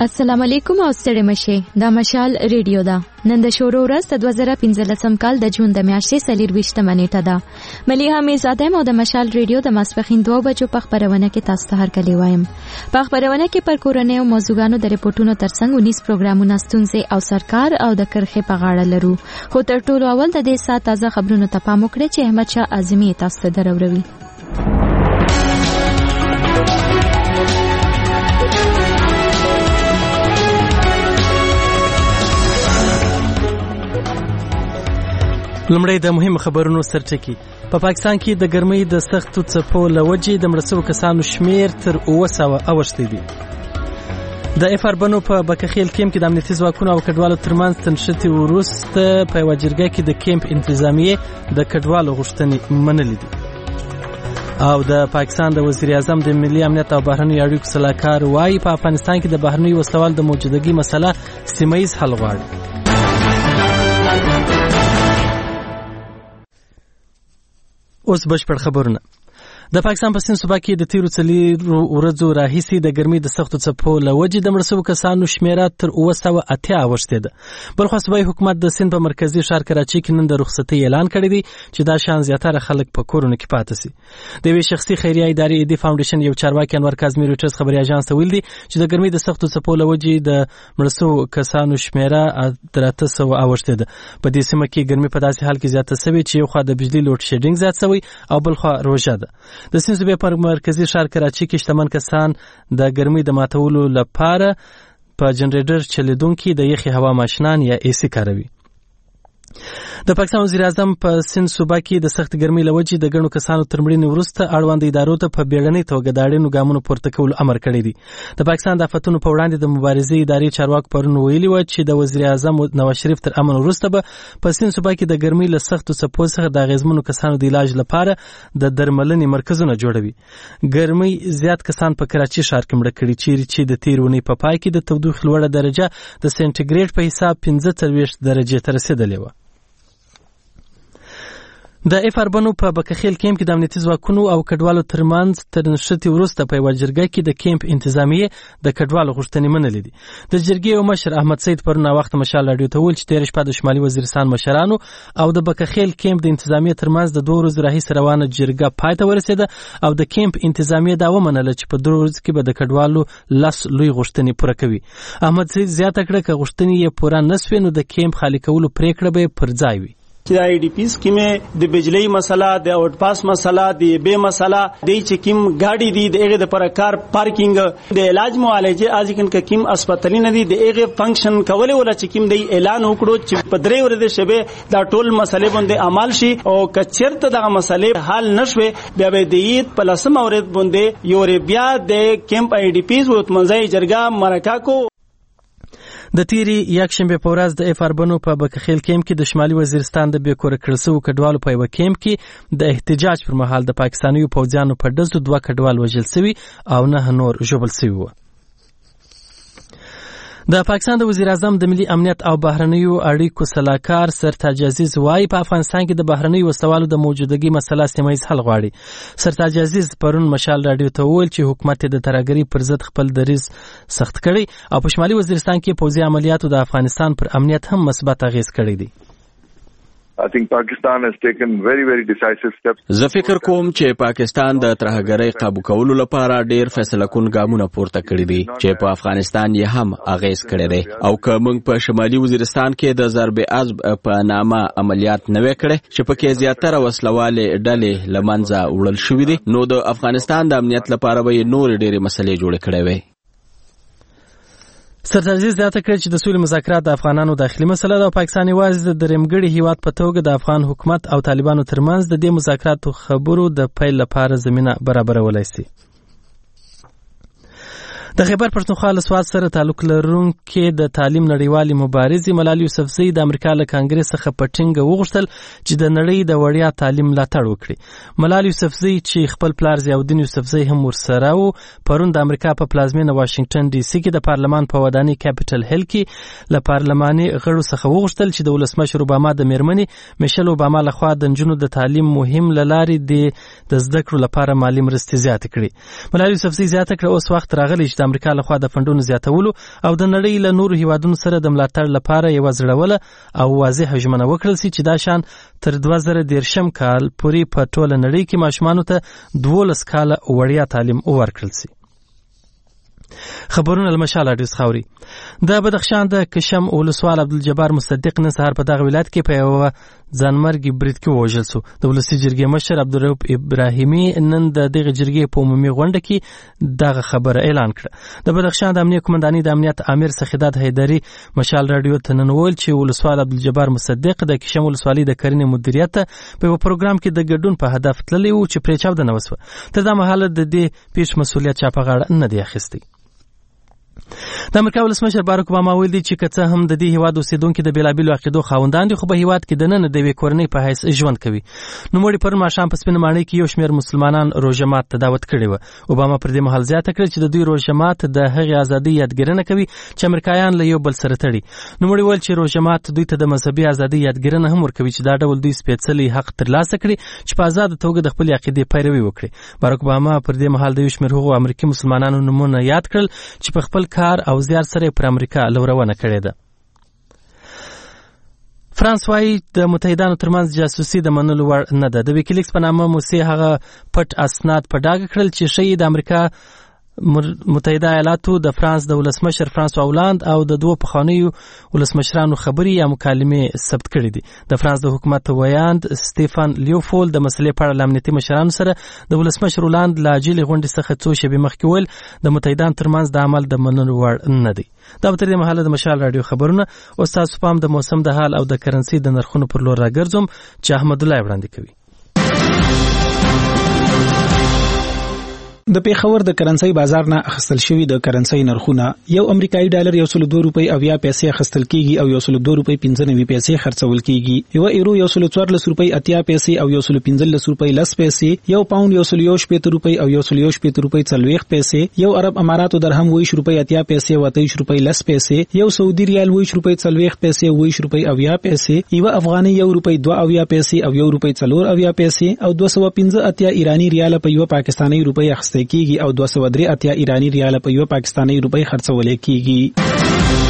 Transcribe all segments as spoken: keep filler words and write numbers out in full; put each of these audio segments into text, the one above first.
السلام علیکم او ستړي مشه دا مشال ریډیو دا نن د شورو ورځ د دوه زره پنځلسم کال د جون د میاشتې څلرویشتمه نیټه ده. مليحه میزاده مو د مشال ریډیو د ماسپښین دوه بجو په خبرونه کې تاسو ته هرکلی وایم. په خبرونه کې پر کورنۍ او موضوعګانو د ریپورتونو ترڅنګ انیس پروګرامونه ستونزې او سرکار او د کرخې په غاړه لرو. خو تر ټولو اول د دې سات تازه خبرونو ته پام وکړئ چې احمد شاه اعظمي تاسو ته دروروي. لمړی د مهم خبرونو سرټکی. په پاکستان کې د ګرمۍ د سختو څپو له وجې د مړه شویو کسانو شمیر تر اوه سوه اوښتی دی. د اف اربنو په بکخیل کیمپ کې د امنیتي ځواکونو او کډوالو ترمنځ تنشتي وروسته په یوه جرګه کې د کیمپ انتظامیې د کډوالو غوښتنې منلې دي. او د پاکستان د وزیر اعظم د ملي امنیت او بهرنیو اړیکو سلاکار وایي په افغانستان کې د بهرنیو وسلوال د موجودګۍ مسله سیمه‌ییز حل غواړي. اوس بشپړ خبرونه. د پاکستان په سند صوبه کې د تیرو څلورو ورځو راهیسې د ګرمۍ د سختو څپو له وجې د مړه شویو کسانو شمیره تر اوه سوه اتیا اوښتې ده. بلخوا صوبایي حکومت د سند په مرکزي ښار کراچۍ کې نن د رخصتۍ اعلان کړی دی چې دا شان زیاتره خلک په کورونو کې پاتې سي. د یوې شخصي خیریه ادارې ایدي فاونډیشن یو چارواکي انور کاظمي رویټرز خبري اژانس ته ویلي چې د ګرمۍ د سختو څپو له وجې د مړه شویو کسانو شمیره تر اته سوه اوښتې ده. په دې سیمه کې ګرمۍ په داسې حال کې زیاته شوې چې یو خوا د بجلي لوډ شیډینګ زیات شوی او بل خوا روژه ده. د سند صوبې په مرکزي ښار کراچۍ کې شتمن کسان د ګرمۍ د ماتولو لپاره په جنریټر چلیدونکي د یخي هوا ماشینان یا اي سي کاروي. د پاکستان وزیر اعظم په سند صوبه کې د سخت ګرمۍ له وجې د ګڼو کسانو تر مړینې وروسته اړوند ادارو ته په بیړنۍ توګه د اړینو ګامونو پورته کولو امر کړی دی. د پاکستان د آفتونو په وړاندې د مبارزې ادارې چارواکو پرون ویلي وو چې د وزیر اعظم نواز شریف تر امن وروسته به په سند صوبه کې د ګرمۍ له سختو څپو څخه د اغېزمنو کسانو د علاج لپاره د درملنې مرکزونه جوړوي. ګرمۍ زیات کسان په کراچۍ ښار کې مړه کړي چیرې چې د تېرې اونۍ په پای کې د تودوخې لوړه درجه د سینټیګریډ په حساب پنځه څلوېښت درجې ته رسېدلې وه. د اف اربنو په بکخیل کیمپ کې د امنیتي ځواکونو او کډوالو ترمنځ تر نښتې وروسته په یوه جرګه کې د کیمپ انتظامیې د کډوالو غوښتنې منلې دي. د جرګې یو مشر احمد سید پرون ناوخته مشال راډیو ته وویل چې تېره شپه د شمالي وزیرستان مشرانو او د بکخیل کیمپ د انتظامیې ترمنځ د دوه ورځو راهیسې روانه جرګه پای ته ورسېده او د کیمپ انتظامیې دا ومنله چې په دوه ورځو کې به د کډوالو لس لوی غوښتنې پوره کوي. احمد سید زیاته کړه که غوښتنې یې پوره نه سوې نو د کیمپ خالي کولو پرېکړه به یې پر ځای وي. چې د آی ډي پی سکیمه د بجلی مسله د اوټ پاس مسله د بے مسله د چکیم گاډي دی د هغه د پر کار پارکینګ د علاج معالجه اځکن ک کیم اسپیټل نه دی د هغه فنکشن کولې ولا چکیم دی اعلان وکړو چې په درې ورځې شبه دا ټول مسلې باندې عمل شي او کچرته دغه مسلې حل نشوي بیا به د عید په لسمه ورځ باندې یو بیا د کیمپ آی ډي پیز وت منځي جرګه مرکه کو. د تیری یک شنبه په ورځ د اف اربنو په بکخیل کیمپ کې د شمالي وزیرستان د بې کوره کړل شویو کډوالو په یوه کیمپ کې د احتجاج پر مهال د پاکستانیو پوځیانو په ډزو دوه کډوال وژل شوي او نه نور ژوبل شوي وو. د پاکستان د وزیر اعظم د ملي امنیت او بهرنیو اړیکو سلاکار سرتاج عزیز وایي په افغانستان کې د بهرنیو وسلوالو د موجودګۍ مسله سیمه‌ییز حل غواړي. سرتاج عزیز پرون مشال راډیو ته وویل چې حکومت د ترهګرۍ پر ضد خپل دریځ سخت کړی او په شمالي وزیرستان کې پوځي عملیاتو د افغانستان پر امنیت هم مثبت اغیز کړی دی. I think Pakistan has taken very very decisive steps. زه فکر کوم چې پاکستان د ترهګرۍ قابو کولو لپاره ډېر فیصله کن ګامونه پورته کړي دي چې په افغانستان یې هم اغیز کړی دی او که موږ په شمالي وزیرستان کې د ضرب عزب په نامه عملیات نه وې کړی چې پکې زیاتره وسلوالې ډلې له منځه وړل شوي دي نو د افغانستان د امنیت لپاره به یې نورې ډېرې مسلې جوړې کړې وې. سرتاج عزیز زیاته کړې چې د سولې مذاکرات د افغانانو داخلي مسله ده او پاکستان یوازې د درېمګړي هیواد په توګه د افغان حکومت او طالبانو ترمنځ د دې مذاکراتو خبرو د پیل لپاره زمینه برابرولای شي. د خیبر پښتونخوا له سوات سره تعلق لرونکي د تعلیم نړیوالې مبارزې ملالۍ یوسفزۍ د امریکا له کانګرس څخه په ټینګه وغوښتل چې د نړۍ د وړیا تعلیم ملاتړ وکړي. ملالۍ یوسفزۍ چې خپل پلار ضیاءالدین یوسفزۍ هم ورسره و پرون د امریکا په پلازمینه واشنګټن ډي سي کې د پارلمان په ودانۍ کیپټل هیل کې له پارلماني غړو څخه وغوښتل چې د ولسمشر اوباما د میرمنې میشل اوباما لخوا د نجونو د تعلیم مهم له لارې د زده کړو لپاره مالي مرستې زیاتې کړي. ملالۍ یوسفزۍ زیاته کړه اوس وخت راغلی چې د امریکا لخوا د فنډونو زیاتولو او د نړۍ له نورو هیوادونو سره د ملاتړ لپاره یو ځړوله او واضح ژمنه وکړل سي چې دا شان تر دوه زره دېرشم کال پورې په ټوله نړۍ کې ماشومانو ته دولس کاله وړیا تعلیم ورکړل سي. خبرونه المشال اډیس خاوري. د بدخشان د کشم ولسوال عبدالجبار مصدق نن سهار په دغه ولایت کې په یو ځانمرګي برید کې وژل شو. د ولسی جرګې مشر عبدالرؤف ابراهیمي نن د دغه جرګې په عمومي غونډه کې دغه خبره اعلان کړه. د بدخشان د امنیت قومندانۍ د امنیت امیر سخیدات حیدری مشال رادیو ته نن وویل چې ولسوال عبدالجبار مصدق د کشم ولسوالۍ د کرنې مدیریت په یو پروګرام کې د ګډون په هدف تللی و چې پرې چاودنه وسوه. تر دا مهاله د دې پیښ مسؤلیت چا په غاړه نه دی اخیستی. د امریکا ولسمشر باراک اوباما ویلي چې که څه هم د دې هیواد اوسیدونکي د بیلابیلو عقیدو خاوندان دي خو په هیواد کې دننه د یوې کورنۍ په حیث ژوند کوي. نوموړي پرون ماښام په سپینه ماڼۍ کې یو شمېر مسلمانان روژه مات ته دعوت کړی و. اوباما پر دې مهال زیاته کړه چې د دوی روژه مات د هغې ازادۍ یادګیرنه کوي چې امریکایان له یو بل سره تړي. نوموړي ویل چې روژه مات دوی ته د مذهبي ازادۍ یادګیرنه هم ورکوي چې دا ډول دوی سپېڅلی حق ترلاسه کړي چې په ازاده توګه د خپلې عقیدې پیروي وکړي. باراک اوباما پر دې مهال د یو شمېر هغو امریکي مسلمانانو نومونه یاد کړل چې په خپل کار او زیار سره پر امریکا لورونه کړې ده. فرانس وايي د متحدانو ترمنځ جاسوسي د منلو وړ نه ده. د ویکیلیکس په نامه موسسې هغه پټ اسناد په ډاګه کړل چې ښیي د امریکا متحده ایالاتو د فرانس د ولسمشر فرانسوا هولند او د دوه پخوانیو ولسمشرانو خبرې یا مکالمې ثبت کړي دي. د فرانس د حکومت ویاند سټیفن لیوفول د مسلې په اړه له امنیتي مشرانو سره د ولسمشر هولند له عاجلې غونډې څخه څو شېبې مخکې ویل د متحدانو ترمنځ د عمل د منلو وړ نه دی. دا به تر دې مهاله د مشال راډیو خبرونه. اوس تاسو پام د موسم د حال او د کرنسي د نرخونو پر لور راګرځوم چې احمد الله وړاندې کوي. د پیښور د کرنسي بازار نه اخیستل شوی د کرنسي نرخونه یو امریکایي ډالر یو سل دوه روپۍ او یا پیسې اخیستل کیږي او یو سل دوه روپۍ پنځه نوي پیسې خرڅول کیږي. یو ایرو یو سل څوارلس روپۍ اتیا پیسې او یو سل پنځلس روپۍ لس پیسې. یو پاوند یو سل یو شپېته روپۍ او یو سل یو شپېته روپۍ څلوېښت پیسې. یو عرب اماراتو درهم ویش روپۍ اتیا پیسې او اتهیش روپۍ لس پیسې. یو سعودي ریال ویش روپۍ څلوېښت پیسې او ویش روپۍ او یا پیسې. یو افغاني یو روپۍ دوه او یا پیسې او یو روپۍ څلور او یا پیسې او دوه سوه پنځه اتیا ایرانی ریال په یو پاکستاني روپۍ اخیستل کیږي او دوه سوه درې اتیا ایرانی ریال په یو پاکستاني روپۍ خرڅول کیږي.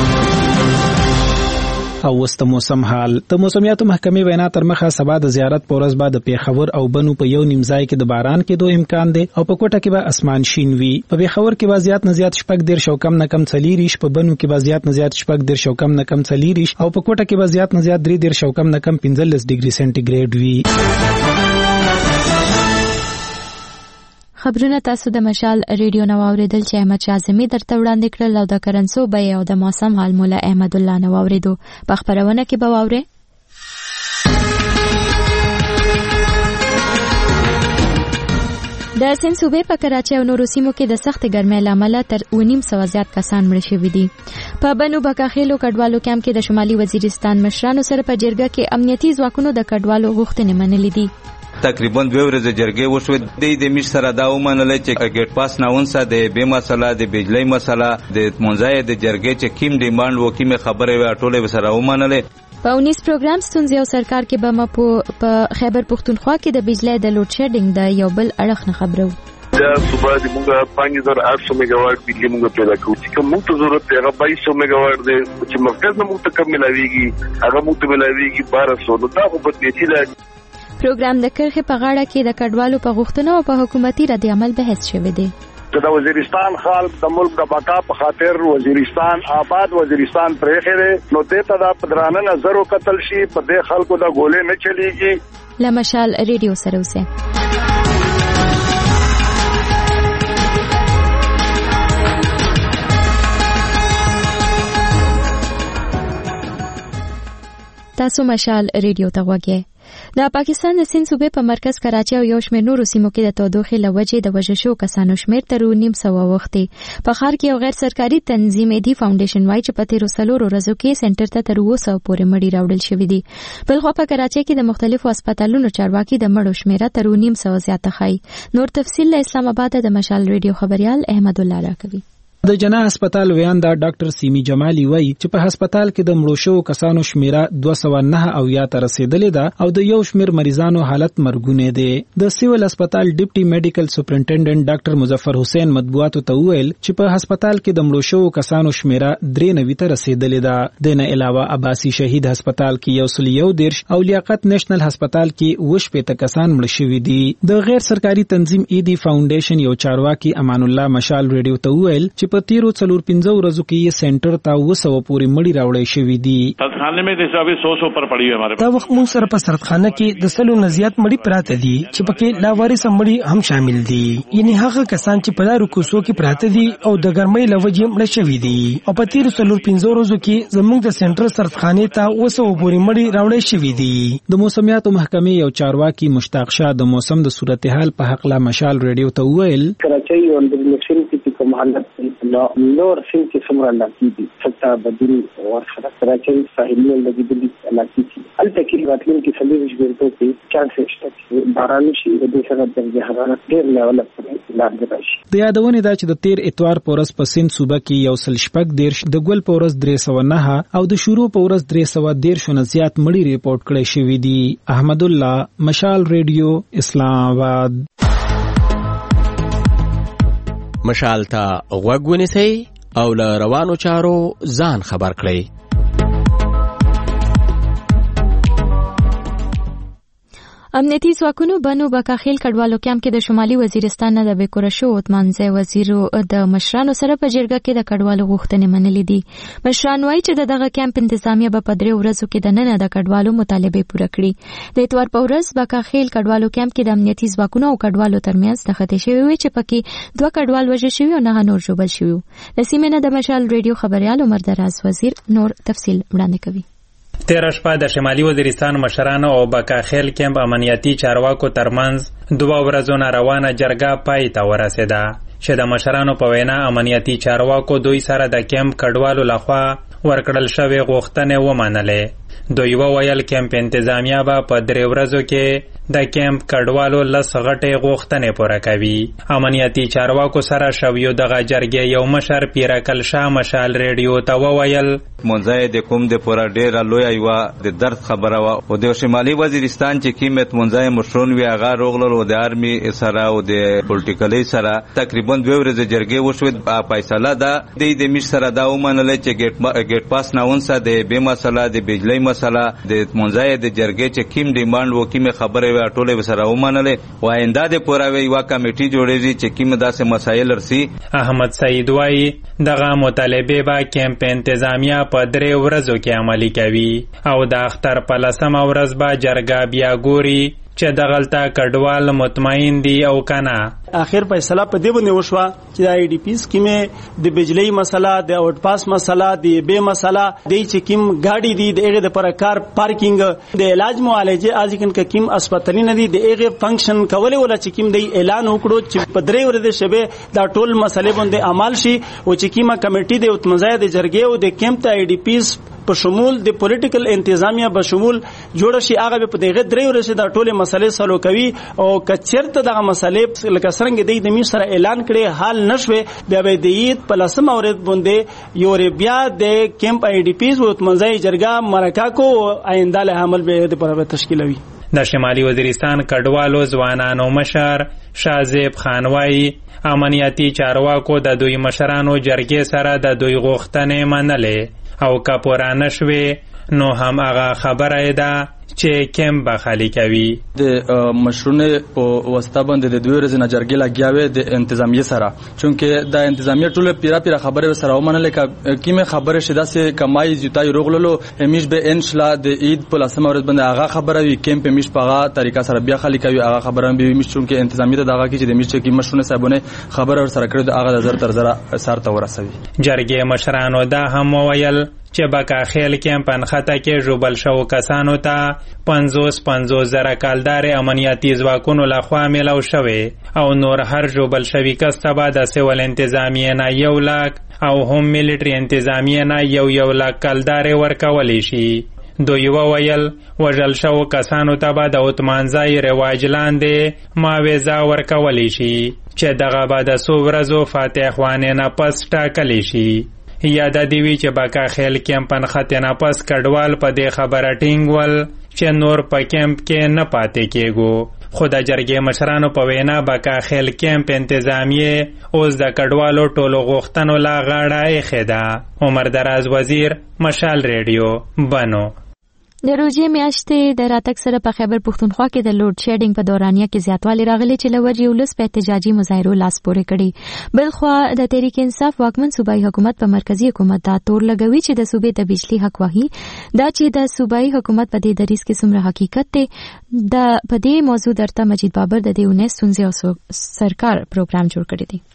او وست موسم حال. د موسمیاتو محکمې وینا تر مخه سبا د زیارت په ورځ بعد پیښور او بنو په یو نیم ځای کې د باران کېدو امکان دی او په کوټه کې به اسمان شین وي. په پیښور کې به زیات نه زیات شپږ دېرش او کم نه کم څلېرویشت، په بنو کې به زیات نه زیات شپږ دېرش او کم نه کم څلېرویشت او په کوټه کې به زیات نه زیات درې دېرش او کم نه کم پنځلس ډیګري سانتي ګریډ وي. خبرونه تاسو د مشال ریډیو نو اوریدل چې احمد شازمی درته وړاندې کړل او د کرنسو بیه او د موسم حال مولا احمد الله نو اوریدو. په خبرونه کې به واوري د سند صوبې په کراچۍ او نورو سیمو کې د سخت ګرمۍ له امله تر ونیم سوه زیات کسان مړه شوي دي. په بنو بکاخیلو کډوالو کیمپ کې د شمالي وزیرستان مشرانو سره په جرګه کې امنیتي ځواکونو د کډوالو غوښتنې منلې دي. تقریبا دوه ورځې جرګې وشوې. د دې مش سره دا ومنل چې ګیټ پاس ناونسه د بې مسله د بجلی مسله د منځای د جرګې چې کیم ډیماند وکیمه خبره وي ټوله سره ومنلې. په اونیس پروګرام ستونزې او سرکار کې به ما په خیبر پختونخوا کې د بجلی د لوډ شیډینګ د یو بل اړخ نه خبرو. دا صبح د موږ پنځه هزار آठ سو میگا واټ بجلی موږ پیدا کوو چې کوم ته ضرورت دی هغه بایس سو میگا واټ دی چې مرکز نه موږ ته کم ملاويږي هغه موږ ته ملاويږي بارہ سو. نو دا خو په دې چې پروګرام د کرخې په غاړه کې د کډوالو په غوښتنو او په حکومتي رد عمل بحث شوی دی. د وزیرستان خلک د ملک د بقا په خاطر وزیرستان آباد وزیرستان پرېخره نو دته د پدرانه نظر او قتل شي په دې خلکو د ګولې نه چلیږي. لمشال ریډیو سره اوسه تاسو مشال ریډیو ته وګورئ. د پاکستان د سند صوبې په مرکز کراچۍ او یو شمېر نورو سیمو کې د تودوخې له وجې د وژل شوو کسانو شمېر تر نیم سوه اوښتی. په ښار کې یو غیر سرکاري تنظیم ایدي فاونډیشن وایي چې په تېرو څلورو ورځو کې سنټر ته تر اووه سوه پورې مړي راوړل شوي دي. بلخوا په کراچۍ کې د مختلفو هسپتالونو چارواکي د مړو شمېره تر نیم سوه زیاته ښایي. نور تفصیل له اسلام آباد د مشال ریډیو خبريال احمد الله راکوي. د جنا هسپتال ویاندا ډاکټر سیمی جمالی وایي چې په هسپتال کې د مړو شوو کسانو شمیره دوه سوه نه اویا ته رسیدلې ده او د یو شمیر مریضانو حالت مرګونه دي. د سیول هسپتال ډیپټي میډیکل سپرنټنډنټ ډاکټر مظفر حسین مطبوعاتو ته وویل چې په هسپتال کې د مړو شوو کسانو شمیره درې نوي ته رسیدلې ده. د نه علاوه عباسی شهید هسپتال کې یو سل یو دیرش او لیاقت نېشنل هسپتال کې اووه شپېته کسان مړه شوي دي. د غیر سرکاري تنظیم ایدی فاونډیشن یو چارواکي امان الله مشال ریډیو ته وویل چې په تیرو څلور پنځه ورځو کې یې سنټر ته اوه سوه پورې مړي راوړی شوي دي. سرطخانه میں د حساب سو سو پر پڑی ہے ہمارے. دا وخت مونږ سره په سرطخانه کې د سلو نه زیات مړي پراته دي چې پکې لاوارث مړي هم شامل دي. یعنی هغه کسان چې په لارو کوڅو کې پراته دي او د ګرمۍ له وجې مړه شوي دي. او په تیرو څلور پنځه ورځو کې زموږ د سنټر سرطخانې ته اوه سوه پورې مړي راوړی شوي دي. د موسمیاتو محکمې یو چارواکي مشتاق شاه د موسم د صورتحال په هکله مشال ریډیو ته وویل کراچۍ او د نشین کې کوم حالت نور سیم کې څومره علاقې دي څخه بدل ورخه کراچۍ ساحلي لګیدلې علاقې دي البته کې راتلونکي کې سلیوش ګرځو کې چانس شته باران شي د دې سره درجه حرارت ډېر لیول پورې لاندې راشي. د یادونه دا چې د تیر اتوار په ورځ په سند صوبه کې یو سل شپږ دیرش د ګل په ورځ درې سوه نه او د شروع په ورځ درې سوه دیرشو نه زیات مړي ریپورټ کړي شوي دي. احمد الله مشال ریډیو اسلام آباد. مشال ته غوږ ونیسئ او له روانو چارو ځان خبر کړئ. امنیتي ځواکونو بنو بکاخیل کډوالو کیمپ کې د شمالي وزیرستان نه د بیکوره شو عثمانزی وزیر د مشرانو سره په جرګه کې د کډوالو غوښتنې منلې دي. مشران وایي چې د دغه کیمپ انتظامیه به په درې ورځو کې د ننه د کډوالو مطالبې پوره کړي. د اتوار په ورځ بکاخیل کډوالو کیمپ کې د امنیتي ځواکونو او کډوالو ترمنځ نښتې شوې وې چې پکې دوه کډوال وژل شوي او نه نور ژوبل شوي. د سیمې نه د مشال ریډیو خبریال عمر دراز وزیر نور تفصیل وړاندې کوي. تیره شپه د شمالي وزیرستان مشرانو او بکاخیل کیمپ امنیتي چارواکو ترمنځ دوه ورځو نه روانه جرګه پای ته ورسېده چې د مشرانو په وینا امنیتي چارواکو دوی سره د کیمپ کډوالو لخوا ورکړل شوې غوښتنې ومنلې. دوی وویل کیمپ انتظامیه به په درې ورځو کې د کیمپ کډوالو لس غټې غوښتنې پوره کوي. امنیتي چارواکو سره شویو دغه جرګې یو مشر پیرکل شاه مشال ریډیو ته وویل منځای د کوم د پوره ډېره لویه یوه د درد خبره وه او د شمالي وزیرستان چې کوم منځای مشرون وي هغه روغلل او د آرمي سره او د پولیټیکلۍ سره تقریبا دوه ورځې جرګې وشوې. فیصله ده دوی د میش سره دا ومنله چې ګیټ پاس ناونسه د بې مسله د بجلۍ مسله د منځای د جرګې چې کوم ډیمانډ و کومې خبرې وې ټولې ورسره ومنلې او آینده د پوره یوه کمیټي جوړېږي چې کوم داسې مسایل رسي. احمد سعید وایي دغه مطالبې به کیمپ انتظامیه په درې ورځو کې عملي کوي او د اختر په لسمه ورځ به جرګه بیا ګوري چې دغلته کډوال مطمئن دي او کنه. اخر فیصله په دې باندې وشوه چې د آی ډي پی سکیمه د بجلی مسله د اوټ پاس مسله د بې مسله د چې کیم گاډي دي د هغه د پر کار پارکینګ د علاج معالجه ازکن ک کیم هسپتالي نه دي د هغه فنکشن کولې ولا چې کیم د اعلان وکړو چې په درې ورځې شبه دا ټول مسلې باندې عمل شي او چې کیمه کمیټي د اتمزای د جرګې او د کیمپ ته آی ډي پی په شمول د پولیټیکل انتظامیه به شمول جوړ شي هغه په دغه درې ورځې دا ټول مسلې سلو کوي او کچرته دغه مسلې لکه څنګه د می سره اعلان کړي حال نشوي بیا به د عید په لسمه ورځ باندې یو بیا د کیمپ آی ډي پیز او منځای جرګه مرکه کو آینده له عمل به د پر تشکیلوي. د شمالي وزیرستان کډوالو ځوانانو مشر شازیب خانوایی امنیتي چارواکو د دوی مشرانو جرګې سره د دوی غوښتنې منلې او که پوره نشوي نو هم هغه خبره ده چې کیمپ به خالی کوي. د مشرونه په واسطه باندې د دوی ورځې نه جرګې لګیاوې د انتظامیه سره چونکه د انتظامیه ټول پیرا پیرا خبره سره ومنل ک کیمه خبره شیدا سه کمای زیاتای روغللو همیش به ان شاء الله د عید په لسمه ورځ باندې هغه خبره وی کیمپ همیش په هغه طریقه سره بیا خالی کوي هغه خبره به همیش چونکه انتظامیه دغه کې چې د میش کې مشرونه صاحبونه خبره سره کړو د هغه زر تر زر سر ته ورسوي. جرګې مشرانو دا هم ویل چې بکاخیل کیمپ انخته کې ژوبل شو کسانو ته پنځوس پنځوس زره کالدار امنیتي ځواکونو لخوا میلاو شوی او نور هر ژوبل شوی کس ته به د سیول انتظامیه نه یو لاک او هم میلیټري انتظامیه نه یو یو لاک کالدار ورکولی شي. دوی وویل وژل شوو کسانو ته به د اتمانځای رواج لاندې معاوضه ورکولی شي چې دغه به د څو ورځو فاتح خوانې نه پس ټاکلی شي. یاده دې وي چې بکا خیل کیمپ نښتې نه پس کډوال په دې خبره ټینګ ول چې نور په کیمپ کې نه پاتې کېږو، خو د جرګې مشرانو په وینا بکا خیل کیمپ انتظامیه اوس د کډوالو ټولو غوښتنو لا غاړه ایښې ده. عمر دراز وزیر، مشال ریډیو، بنو. د روژې میاشتې د راتګ سره په خیبر پښتونخوا کې د لوډ شیډینګ په دورانیه کې زیاتوالی راغلی چې له وجې ولس په احتجاجي مظاهرو لاس پورې کړي. بلخوا د تحریک انصاف واکمن صوبایي حکومت په مرکزی حکومت دا تور لګوي چې د صوبې د بجلی حق واهي، دا چې د صوبایي حکومت په دې دریځ کې څومره حقیقت دی. د په دې موضوع درته مجید بابر د دې اونیز ستونزې او سرکار پروګرام جوړ کړی دی.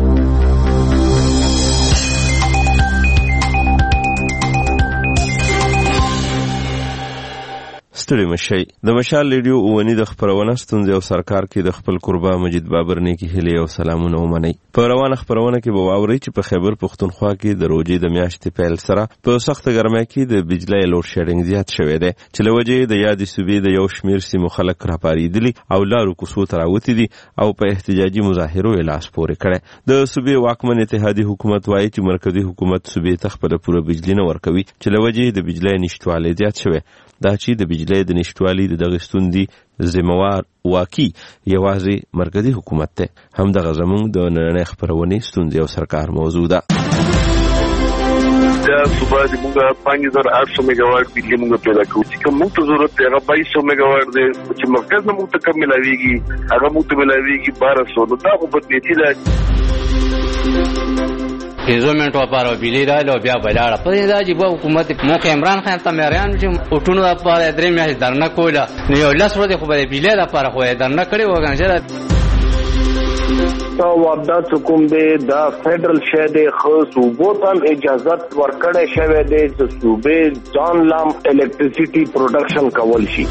ستړي مشي د مشال ریډیو اونی د خبرونه ستونزې او سرکار کې د خپل قربا مجید بابر نه کې هلي او سلامونه ومني. په روانه خبرونه کې به واوري چې په خیبر پښتونخوا کې د روژې د میاشتې پیل سره په سخت ګرمۍ کې د بجلی لوډ شیډینګ زیات شوی دی چې له وجې د یادې صوبې د یو شمیر سیمو خلک راپارېدلي او لارو کوڅو ته راوتي دي او په احتجاجي مظاهرو یې لاس پورې کړی. د صوبې واکمن اتحادي حکومت وایي چې مرکزی حکومت صوبې ته خپله پوره بجلی نه ورکوي چې له وجې د بجلی نشتوالی زیات شوی. دا چې د بجلی د نشتوالي د دغه ستونزې ذمہوار واقعي یوازې مرکزی حکومت دی. همدغه زموږ د نننۍ خپرونې ستونزې او سرکار موضوع ده. دا صوبه د موږ پنځه هزار اټ سو میگاواټ بجلی موږ پیدا کوو چې کوم ته ضرورت دی هغه بایس سو میگاواټ دی چې مرکز نه موږ ته کم ملاویږي هغه موږ ته ملاویږي بارہ سو. نو دا خو بدنیتي ده. پنځه منټو لپاره بجلی راغله او بیا ولاړه. په دې دا چې به حکومت موقع عمران خان ته مریان چې اوټونو لپاره درې میاشتې درنه کوله، نو یو لس ورځې خو به د بجلی لپاره خو یې درنه کړې وه کنه چې دا وابدا کوم دی دا فیډرل شې دی خو صوبو ته اجازت ورکړې شوی دی چې صوبې ځان لام الکتریسيټي پروډکشن کول شي.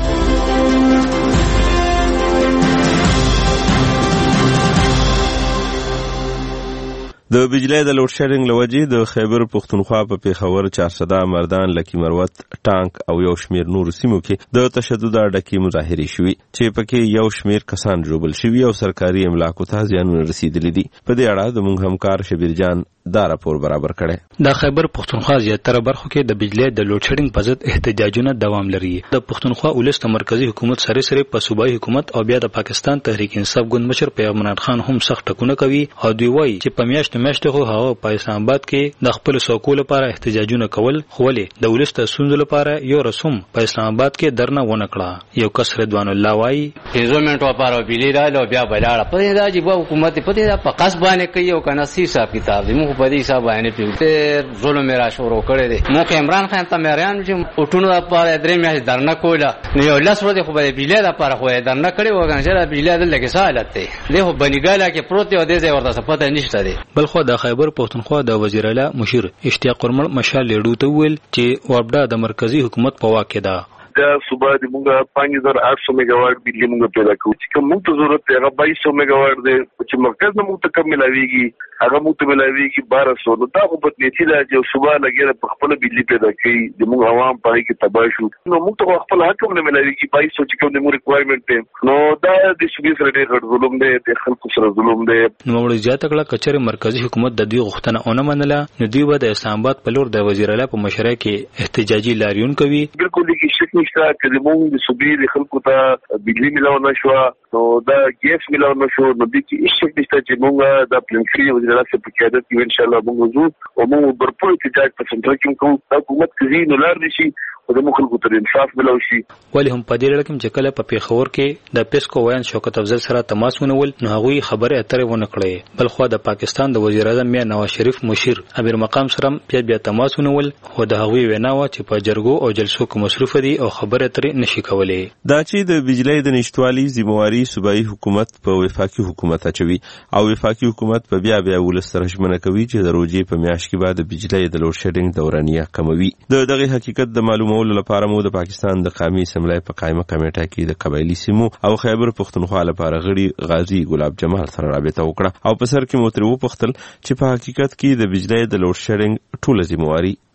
د بجلی د لوډ شیډینګ لوجې د خیبر پښتونخوا په پیښور، چارسده، مردان، لکی مروت، ټانک او یو شمیر نور سیمو کې د تشدد ډکې مظاهرې شوې چې پکې یو شمیر کسان ژوبل شوي او سرکاري املاکو ته زیانونه رسیدلي دي. په دې اړه د موږ همکار شبیر جان دا راپور برابر کړي. د خیبر پښتونخوا زیاتره برخو کې د بجلی د لوډ شیډینګ په ضد احتجاجونه دوام لري. د پښتونخوا ولس د مرکزی حکومت سره سره په صوبایي حکومت او بیا د پاکستان تحریک انصاف ګوند مشر پیغمبر خان هم سخت ټکونه کوي او دوی وایي چې په میاشت میاشت خو هغه په اسلام آباد کې د خپل سوکو لپاره احتجاجونه کول، خو ولې د ولس د ستونزو لپاره یو رسوم په اسلام آباد کې درنه ونه کړه. یو کس رضوان الله وایي پنځه منټو لپاره بجلی راغله او بیا ولاړه. په دې دا چې به حکومت په دې په قص باندې کوي او کنه سی حساب کتاب دی موږ په دې حساب باندې پیوته ظلم را شروع کړی دی. موقع عمران خان ته مریان چې اوټونو لپاره درې میاشتې درنه کوله، نو یو لس ورځې خو به د بجلی لپاره خو یې درنه کړې وه کنه چې د بجلی دلته کې څه حالت دی. دی خو بنیګاله کې پروت دی او دې ځای ورته څه پته نشته دی. بلخوا د خیبر پښتونخوا د وزیر اعلی مشیر اشتیاق قرمل مشال ریډیو ته ویل چې وابډا د مرکزی حکومت په واک کې ده. دا صوبه د موږ پنځه هزار اټ سو میگاواټ بجلی موږ پیدا کوو چې کوم ته ضرورت دی هغه بایس سو میگاواټ دی چې مرکز نه موږ ته کم ملاویږي هغه موږ ته ملاویږي بارہ سو. نو دا خو بدنیتي ده چې صوبه لګیره په خپل بجلی پیدا کوي د موږ عوام په کې تباه شو. نو موږ ته خپل حق هم نه ملاویږي بایس سو چې کوم د موږ ریکوایرمنت دی. نو دا د صوبې سره ډېر ظلم دی، د خلکو سره ظلم دی. نو موږ زیاته کړه کچره مرکزی حکومت د دوی غوښتنه ونه منله، نو دوی به د اسلام آباد په لور د وزیر اعلی په مشرۍ کې احتجاجي لاریون کوي. بالکل هیڅ شک نشته چې موږ د صوبې د خلکو ته بجلی ملاو نه شو، نو دا ګیس ملاو نه شو، نو د کې هیڅ شک نشته چې موږ د پلانکري وزیر اعلی په قیادت کې ان شاء الله موږ وزو او موږ برپور احتجاج په سنټر کې کوو. حکومت کې نه لار نشي او د خلکو ته انصاف ملاوي شي. ولی هم په دې لړ کې چې کله په پیښور کې د پیسکو وایان شوکت افضل سره تماس ونول، نو هغوی خبره اترې ونه کړې. بل خو د پاکستان د وزیر اعظم میا نواز شریف مشیر امیر مقام سره بیا بیا تماس ونول، خو د هغوی وینا و چې په جرګو او جلسو کې مصروف دي او خبره اترې نشي کولای. دا چې د بجلی د نشتوالي ذمہواری صوبایي حکومت په وفاقي حکومت اچوي او وفاقي حکومت په بیا بیا ولس سره ژمنه کوي چې د روژې په میاشت کې بعد بجلی د لوډ شیډینګ دورانیه کموي. د دغه حقیقت د معلومولو لپاره مو د پاکستان د قومي اسمبلی په قائمه کمیټه کې د قبایلی سیمو او خیبر پښتونخوا لپاره غړي غازی ګلاب جمال سره رابطه وکړه او په سر کې مو ترې وپوښتل چې په حقیقت کې د بجلی د لوډ شیډینګ ټوله ذمہواری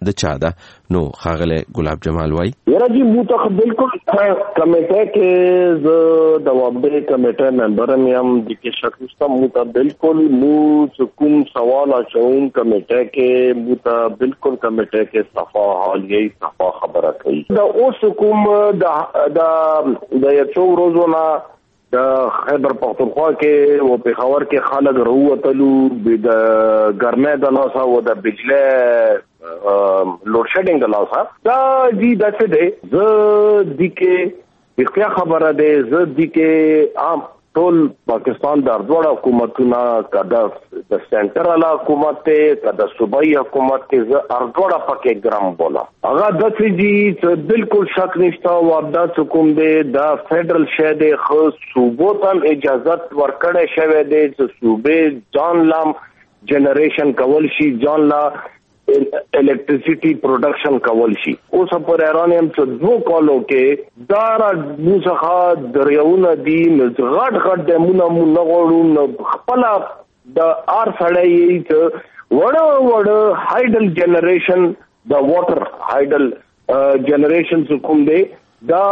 د چا ده. نو خاغله ګلاب جمال وای یره جی مو ته بالکل کمیټه کې ز د وابه کمیټه ممبر یم د کې شخص مو ته بالکل مو کوم سوال اچوم کمیټه کې مو ته بالکل کمیټه کې صفا حالیه صفا خبره کوي دا اوس کوم د د یو ورځونه د خیبر پختونخوا کې او په خبر کې خلک راوتلو د ګرمه د لاسه او د بجلی لوډ شیډینګ د لاسه دا جی د څه دی زه د کې اختیار خبره ده زه د کې عام ټول پاکستان د ارضوړ حکومتونه کدا د سنټرال حکومت ته کدا صوبایي حکومت ته ز ارضوړ پکې ګرام بولا هغه د سجی ته بالکل شک نشته او دا کوم دی د فدرال شه خو صوبو ته اجازه ورکړې شوې ده چې صوبې ځان لام جنریشن کول شي ځان لا الیکټریسيټي پروډکشن کول شي اوس پر ایرانیم څه دوه کالو کې دارا موسخه دریاونه دي غټ غټ دمونه مونږ غوړو خپل د ار سړی ته وړ وړ هایډل جنریشن د واټر هایډل جنریشن کوم دی دا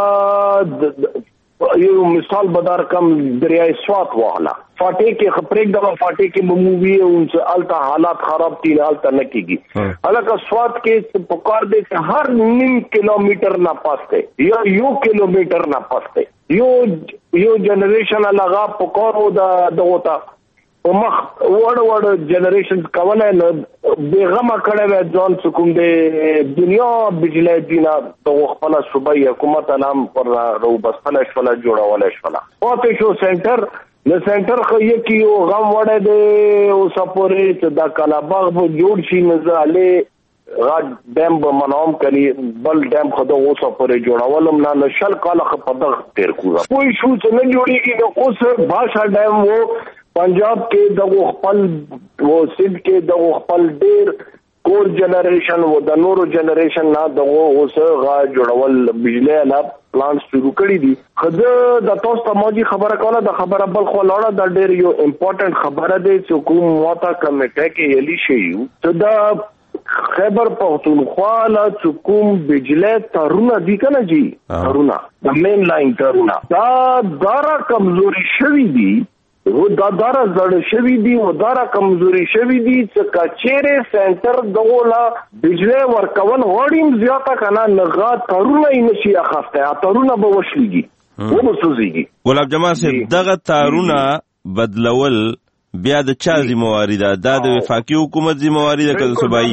یو مثال بدار کم دریای سوات والا فاټې کې خپرېک دغه فاټې کې مووي او چې الته حالات خراب دي الته نه کیږي الکه سوات کې پکار دي چې هر نیم کیلومتر نه پاسته یا یو کیلومتر نه پاسته یو یو جنریشن لغا پکارو د دغه او مخ وړ وړ جنریشن کولای نو بیغمه کړه ځان څوم د دنیا بجلی دینا د خپل صوبایي حکومت نام پر رو بسله شولا جوړول شولا او شو سنټر نو سنټر خو یې کیو غم وړه دی او سپورې چې د کلاباغ په جوړ شي نزاله غاډ ډیم به منوم کړي بل ډیم خو د اوسه پورې جوړولم نه نشل کاله په دغه تیر کوه کوئی شو چې نه جوړیږي نو اوس باشا ډیم وو پنجاب کې د خپل و سند کې د خپل ډیر کور جنریشن و د نورو جنریشن نه د اوس غا جوړول بجلی لا پلانټ شروع کړی دي خدای د تاسو ته موجي خبره کوله د خبره بل خو لاړه د ډیر یو امپورټنت خبره ده چې کوم موتا کمیټه کې یلی شي چې دا خیبر پختونخوا لا کوم بجلی ترونه دي کنه جی ترونه د مین لاین ترونه دا دارا کمزوري شوی دي و دا دارا زړ شوی دي و دارا کمزوري شوی دي چې کچېره سنټر دغولا بجلی ورکول غوړیم زیاته کنه نغا ترونه یې نشي اخسته ترونه به وشلېږي و به سوزيږي ګلاب جمال صاحب دغه تارونه بدلول بیا د چا ذمہواری ده دا د وفاقي حکومت ذمہواری ده که صوبایي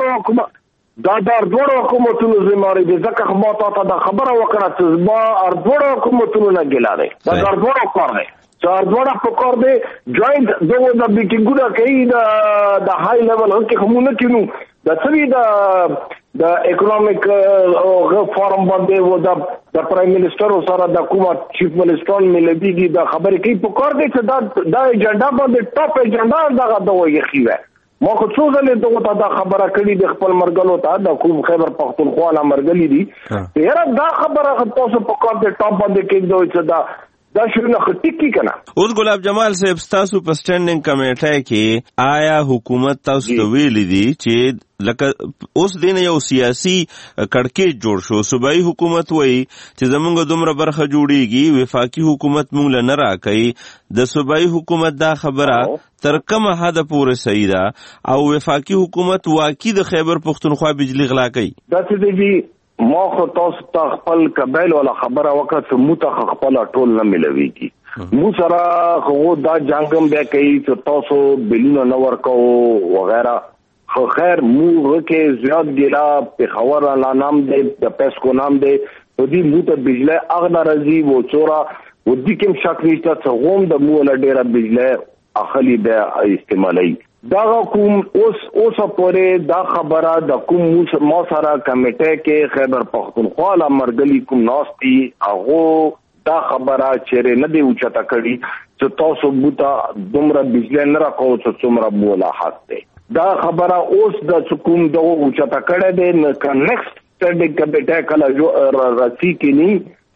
دا د ارضوړو حکومتونو ذمہواری ده ځکه ما ته دا خبره وکړه چې ما ارضوړو حکومتونو نه ګیلا ده دا ارضوړو کار ده چار دوړه پکور دی جوائنٹ دغه د میټینګونه کوي د د های لیول کې کومونه کینو د سوي د د اکونومیک فورم باندې و د د پرایم منسٹر سره د حکومت چیف منسٹر مليږي د خبرې کوي پکور دی چې دا د ایجنډا باندې ټاپ ایجنډا دغه دوه یخي وي ما خو څو ځلې دغه دا خبره کړې د خپل مرګلو ته د کوم خیبر پختونخوا لا مرګلې دي یاره دا خبره تاسو پکور دی ټاپ باندې کې دوی چې دا دا شنو خټی کی کنه اوس ګلاب جمال صاحب تاسو په سټینډینګ کمیټه کې آیا حکومت تاسو ته ویلي دي چې لکه اوس دین یو سیاسي کڑکې جوړ شو صوبایي حکومت وایي چې زمونږ دومره برخه جوړیږي وفاقي حکومت مونږ له نه راکړي د صوبایي حکومت دا خبره تر کومه حد پورې صحیح ده او وفاقي حکومت واقعي د خیبر پختونخوا بجلی غلا کوي دا څه دی ما خو تاسو ته خپل قبایل ولا خبره وکړه چې مو ته خپل ټول نه ملويږي مو سره خو دا جنگم بیا کوي چې تاسو بلونه نه ورکو وغیرہ خو خیر مو کې زیات ګلا په خبر لا نام دې د پیسکو نام دې په دې مو ته بجلی اغه راځي و چورا و دې کوم شک نشته چې غوم د مو له ډیره بجلی اخلي به استعمالي دا کوم اوس اوس پورې دا خبره د کوم ما سره کمیټه کې خیبر پختونخوا لا مرګلي کوم ناستي هغه دا خبره چیرې نه دی اوچته کړي چې تاسو بوتا دومره بجلی نه راکو چې څومره مولا حاصله دا خبره اوس د کوم دغه اوچته کړي دی نه کنيکټ سټډي کمیټه کله جو راسي کې نه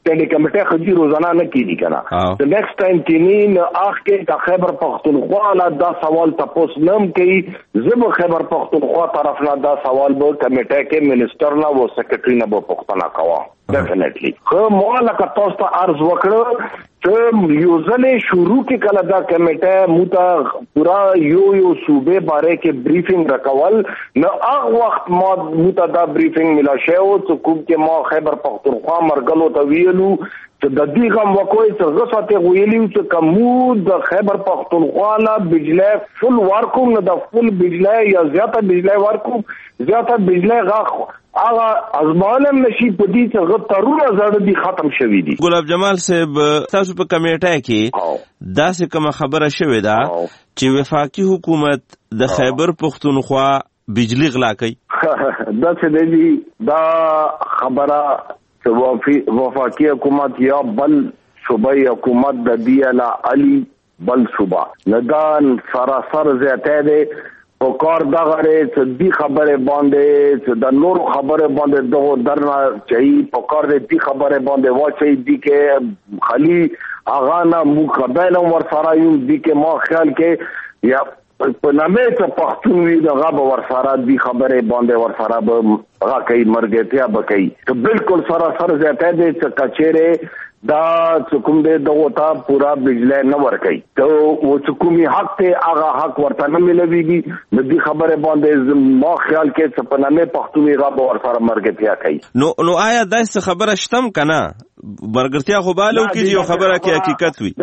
standing committee खजी रोजाना न कीगी कना द नेक्स्ट टाइम किनीन आख के द खैबर पख्तूनख्वा ला दा सवाल तपोस नम की जब खैबर पख्तूनख्वा तरफ ना दा सवाल बो कमेटी के मिनिस्टर ना वो सेक्रेटरी ना बो पख्तना कवा डेफिनेटली खो मोला का तोस्ता अर्ज वकड़ो तो योजने शुरू के कला दा कमेटी मुता पूरा यो यो सूबे बारे के ब्रीफिंग रकवल न आग वक्त मुता दा ब्रीफिंग मिला शेओ तो कुब के मो खैबर पख्तूनख्वा मरगलो तवीलू तो ददी गम वकोई तो गसाते गोयली तो कमूद खैबर पख्तूनख्वा ला बिजली फुल वारकुम न दा फुल बिजली या ज्यादा बिजली वारकुम ज्यादा बिजली गा आगा अजमानम नशी पदी से गतरुना जड़ दी खत्म शवी दी गुलाब जमाल साहब तासु पे कमेटी की दा से कम खबर शवे दा ची वफाकी हुकूमत द खैबर पख्तूनख्वा बिजली गला कई दा से देजी दा खबरा वफाकी हुकूमत या बल सूबाई हुकूमत द दियाला अली बल सूबा नदान सरासर ज़्यादा दे पकार दगरे दी खबरें बांधे द नूर खबरें बांधे दो दरना चाहिए पकार दे दी खबरें बांधे वो चाहिए दी के खाली आगाना मुकबल वर सारा यूं दी के माँ ख्याल के या नमे तो पख्तूनवी गाब वर सारा दी खबरें बांधे वर सारा गा कई मर गए थे अब कई तो बिल्कुल सरासर जाते दे कचेरे दा चुकुम दे दो था पूरा बिजली न वर गई तो वो चुकुमी हक थे आगा हक वर्ता न मिलेगी नदी खबरें बांधे माँ ख्याल के सपना में पख्तूनी गाब वर सारा मर गए थे कई नो नो आया दस खबर अश्तम कना बरगरतिया खुबालो की जो खबर की हकीकत हुई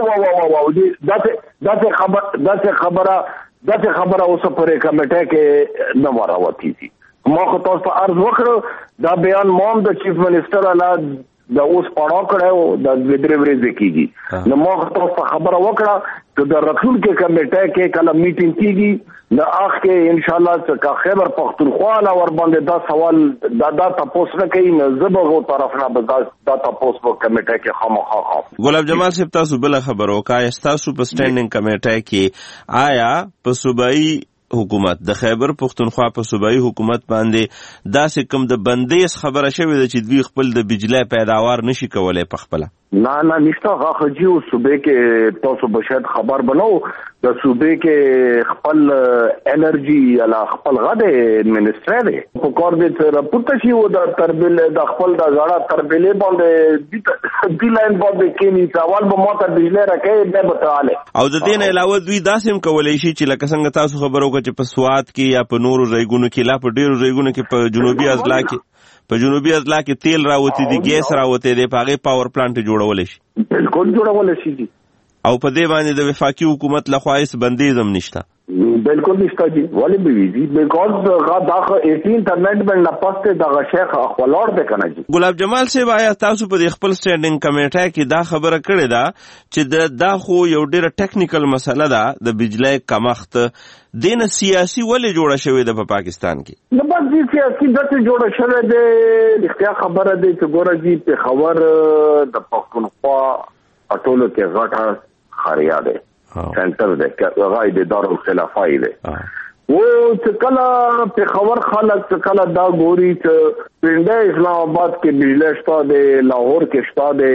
दस खबर दस खबर दस खबर उस पर कमेटी के न वरावती थी मौके तौर पर अर्ज वक्र द बयान मॉम द चीफ मिनिस्टर अला द उस पड़ाव करे वो द विद्रेवरे कीगी न मौके तौर पर खबर वक्रा तो द रसूल के कमेटी के कल मीटिंग कीगी न आख के इंशाल्लाह का खैबर पख्तूनख्वा और बंदे दा सवाल दादा तपोस न कई न जब वो तरफ ना बदा दा तपोस वो कमेटी के खामखा खा गुलाब जमाल साहब तासु बला खबरो का तासु पर स्टैंडिंग कमेटी की आया पर सूबाई हुकूमत द खैबर पख्तूनख्वा पर सूबाई हुकूमत बांधे दा से कम द बंदेस खबर शवे द चिदवी खपल द बिजली पैदावार नशी कवले पखपला ना ना निश्ता गाखजी उस सूबे के तो सुबह शायद खबर बनाओ द सूबे के खपल एनर्जी अला खपल गदे मिनिस्टर है पकोर दे पुतशी वो द तरबिल द खपल द जड़ा तरबिले बांधे दी लाइन बांधे के नी सवाल ब मत बिजली रखे दे बताले او د دې نه علاوه دوی داسې کولای شي چې لکه څنګه تاسو خبرو کوئ چې په سواد کې یا په نورو ځایونو کې لا په ډیرو ځایونو کې په جنوبي اضلاع کې په جنوبي اضلاع کې تیل راوتی دي ګیس راوتی دی په هغه پاور پلانټ جوړول شي بالکل جوړول شي او په دې باندې د وفاقي حکومت لخوا هیڅ بندیز هم نشته बिल्कुल निष्ठा जी वाली भी जी बिकॉज दाख एटीन्थ अमेंडमेंट न पस्ते दा शेख अखवालौर दे कना जी गुलाब जमाल से आया तासु په خپل سټینډینګ کمیټه کې دا خبره کړې ده چې دا خو یو ډیره ټیکنیکل مسله ده د بجلی کمښت دین سیاسي ولې جوړه شوې ده په پاکستان کې نو بس دې سیاسي دته جوړه شوې ده اختیار خبره ده چې ګوره جی په خبر د پښتونخوا اټولو کې غټه خاریا ده سنٹر دے غائد دارالخلافائی دے وہ چکلا پیخور خالق چکلا دا گوری چ پنڈے اسلام آباد کے بجلی شتا دے لاہور کے شتا دے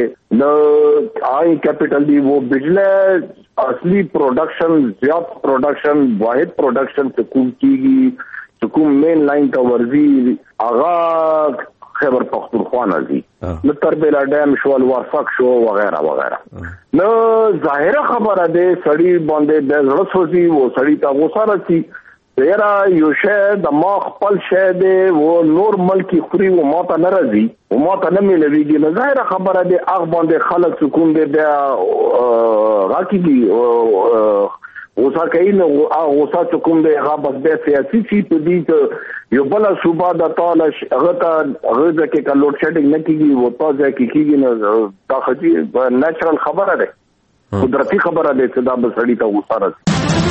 آئی کیپٹل دی وہ بجلی اصلی پروڈکشن زیادہ پروڈکشن واحد پروڈکشن سکون کی گی سکون مین لائن کا ورزی آغا خیبر پختونخوا نزی نو تربیلا ڈیم شو الوارفق شو وغیرہ وغیرہ نو ظاہرہ خبر دے سڑی باندے بے زړه سوزی وہ سڑی تا غصہ رسی تیرا یو شے د ما خپل شے دے وہ نور ملکی خوري وہ ماته نه راځي وہ ماته نه ملويږي نو ظاهره خبره دے اغ باندې خلک سکون دے بیا راکیږي غصہ کوي نو غصہ چکم دے هغه بس به سیاسي سی په دې یو بل صوبه د تعالی هغه ته هغه کې کا لوډ شیډینګ نه کیږي و تاسو کې کیږي نو دا خدي نېچرل خبره ده قدرتی خبره ده چې دا بسړی ته غصہ راځي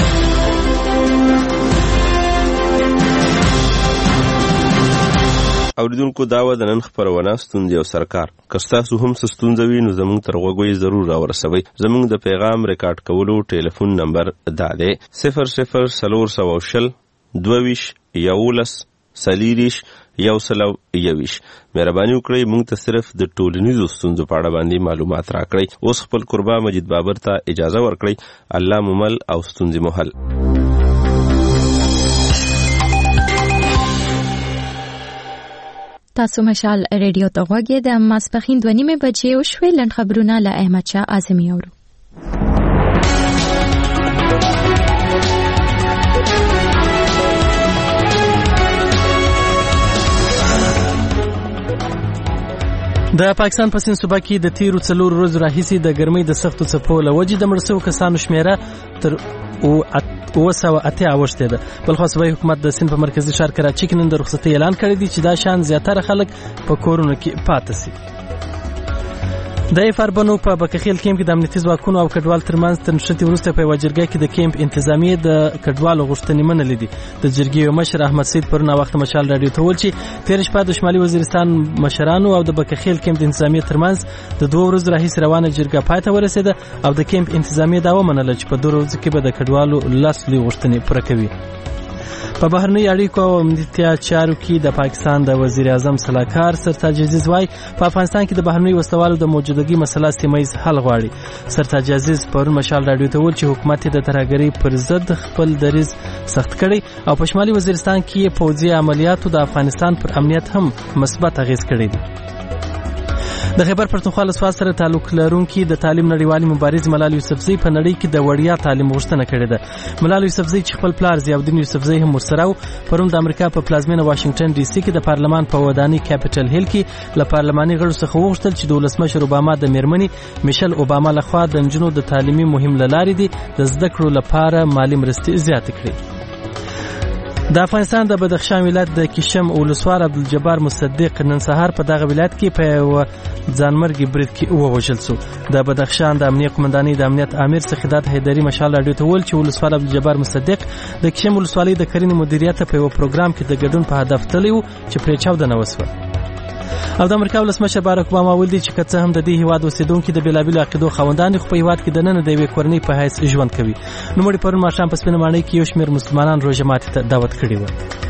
اوریدونکو داوا د نن خبرونه ستوندې او سرکار کستاسو هم ستوندوي نو زموږ تر وګوي ضرور راورسوي زموږ د پیغام ریکارډ کولو ټلیفون نمبر دا دی صفر صفر سلور سو شل دویش یولس سلیریش یو سل او یویش. مهرباني وکړئ موږ ته صرف د ټولنیزو ستونزو په اړه باندې معلومات راکړئ. اوس خپل قربا مجید بابر ته اجازه ورکړئ. الله مو مل او ستونزې مو حل. تاسو مشال ریډیو ته غوږی د ماسپخین دوه نیمې بجې وشوې. لنډ خبرونه له احمد شاه اعظمي اورو. د پاکستان په سیند صوبه کې د تیرو څلورو ورځو راهیسې د ګرمۍ د سختو څپو له وجې د مړ شوو کسانو شمیره تر اوه سوه اتیا اوښتې ده. بلخوا صوبایي حکومت د سیند په مرکزي ښار کراچي کې نن د رخصتۍ اعلان کړی دی چې دا شان زیاتره خلک په کورونو کې پاتې سي. د اف ار بنو په بکخیل کیمپ کې د امنیتي ځواکونو او کډوال ترمنځ تر نښتې وروسته په یوه جرګه کې د کیمپ انتظامیې د کډوالو غوښتنې منلې دي. د جرګې یو مشر احمد سید پرون وخت مشال راډیو ته وویل چې تېره شپه د شمالي وزیرستان مشرانو او د بکخیل کیمپ د انتظامیې ترمنځ د دوه ورځو راهیسې روانه جرګه پای ته ورسېده او د کیمپ انتظامیې دا ومنله چې په دوه ورځو کې به د کډوالو لس لوی غوښتنې پوره کوي. په بهرنیو اړیکو او امنیتي چارو کې د پاکستان د وزیر اعظم سلاکار سرتاج عزیز وایي په افغانستان کې د بهرنیو وسلوالو د موجودګۍ مسله سیمه حل غواړي. سرتاج عزیز پرون مشال راډیو ته وویل چې حکومت د ترهګرۍ پر ضد خپل دریځ سخت کړی او په شمالي وزیرستان کې پوځي عملیاتو د افغانستان پر امنیت هم مثبت اغیز کړی دی. د خیبر پښتونخوا له سواد سره تعلق لرونکي د تعلیم نړیوالې مبارز ملال یوسفزۍ په نړۍ کې د وړیا تعلیم غوښتنه کړې ده. ملال یوسفزۍ چې خپل پلار ضیاءالدین یوسفزۍ هم ورسره و پرون د امریکا په پلازمینه واشنگټن ډي سي کې د پارلمان په ودانۍ کیپټل هیل کې له پارلماني غړو څخه وغوښتل چې د ولسمشر اوباما د میرمنې میشل اوباما لخوا د نجونو د تعلیمي مهم له لارې دي د زده کړو لپاره مالي مرستې زیاتې کړي. د افغانستان د بدخشان ولایت د کشم ولسوال عبدالجبار مصدق نن سهار په دغه ولایت کې په یو ځانمرګي برید کې ووژل شو. د بدخشان د امنیه قومندانۍ د امنیت امیر سخیدات حیدري مشال راډیو ته وویل چې ولسوال عبدالجبار مصدق د کشم ولسوالۍ د کرنې مدیریت په یو پروګرام کې د ګډون په هدف تللی و چې پرې چاودنه وسوه. او د امریکا ولسمشر باراک اوباما ویلي چې که څه هم د دې هیواد اوسیدونکي د بېلابېلو عقیدو خاوندان خو په هیواد کې د نن د یوې کورنۍ په حیث ژوند کوي. نوموړي پرون ماښام په سپینه ماڼۍ کې یو شمېر مسلمانان روژه ماتي ته دعوت کړي وو.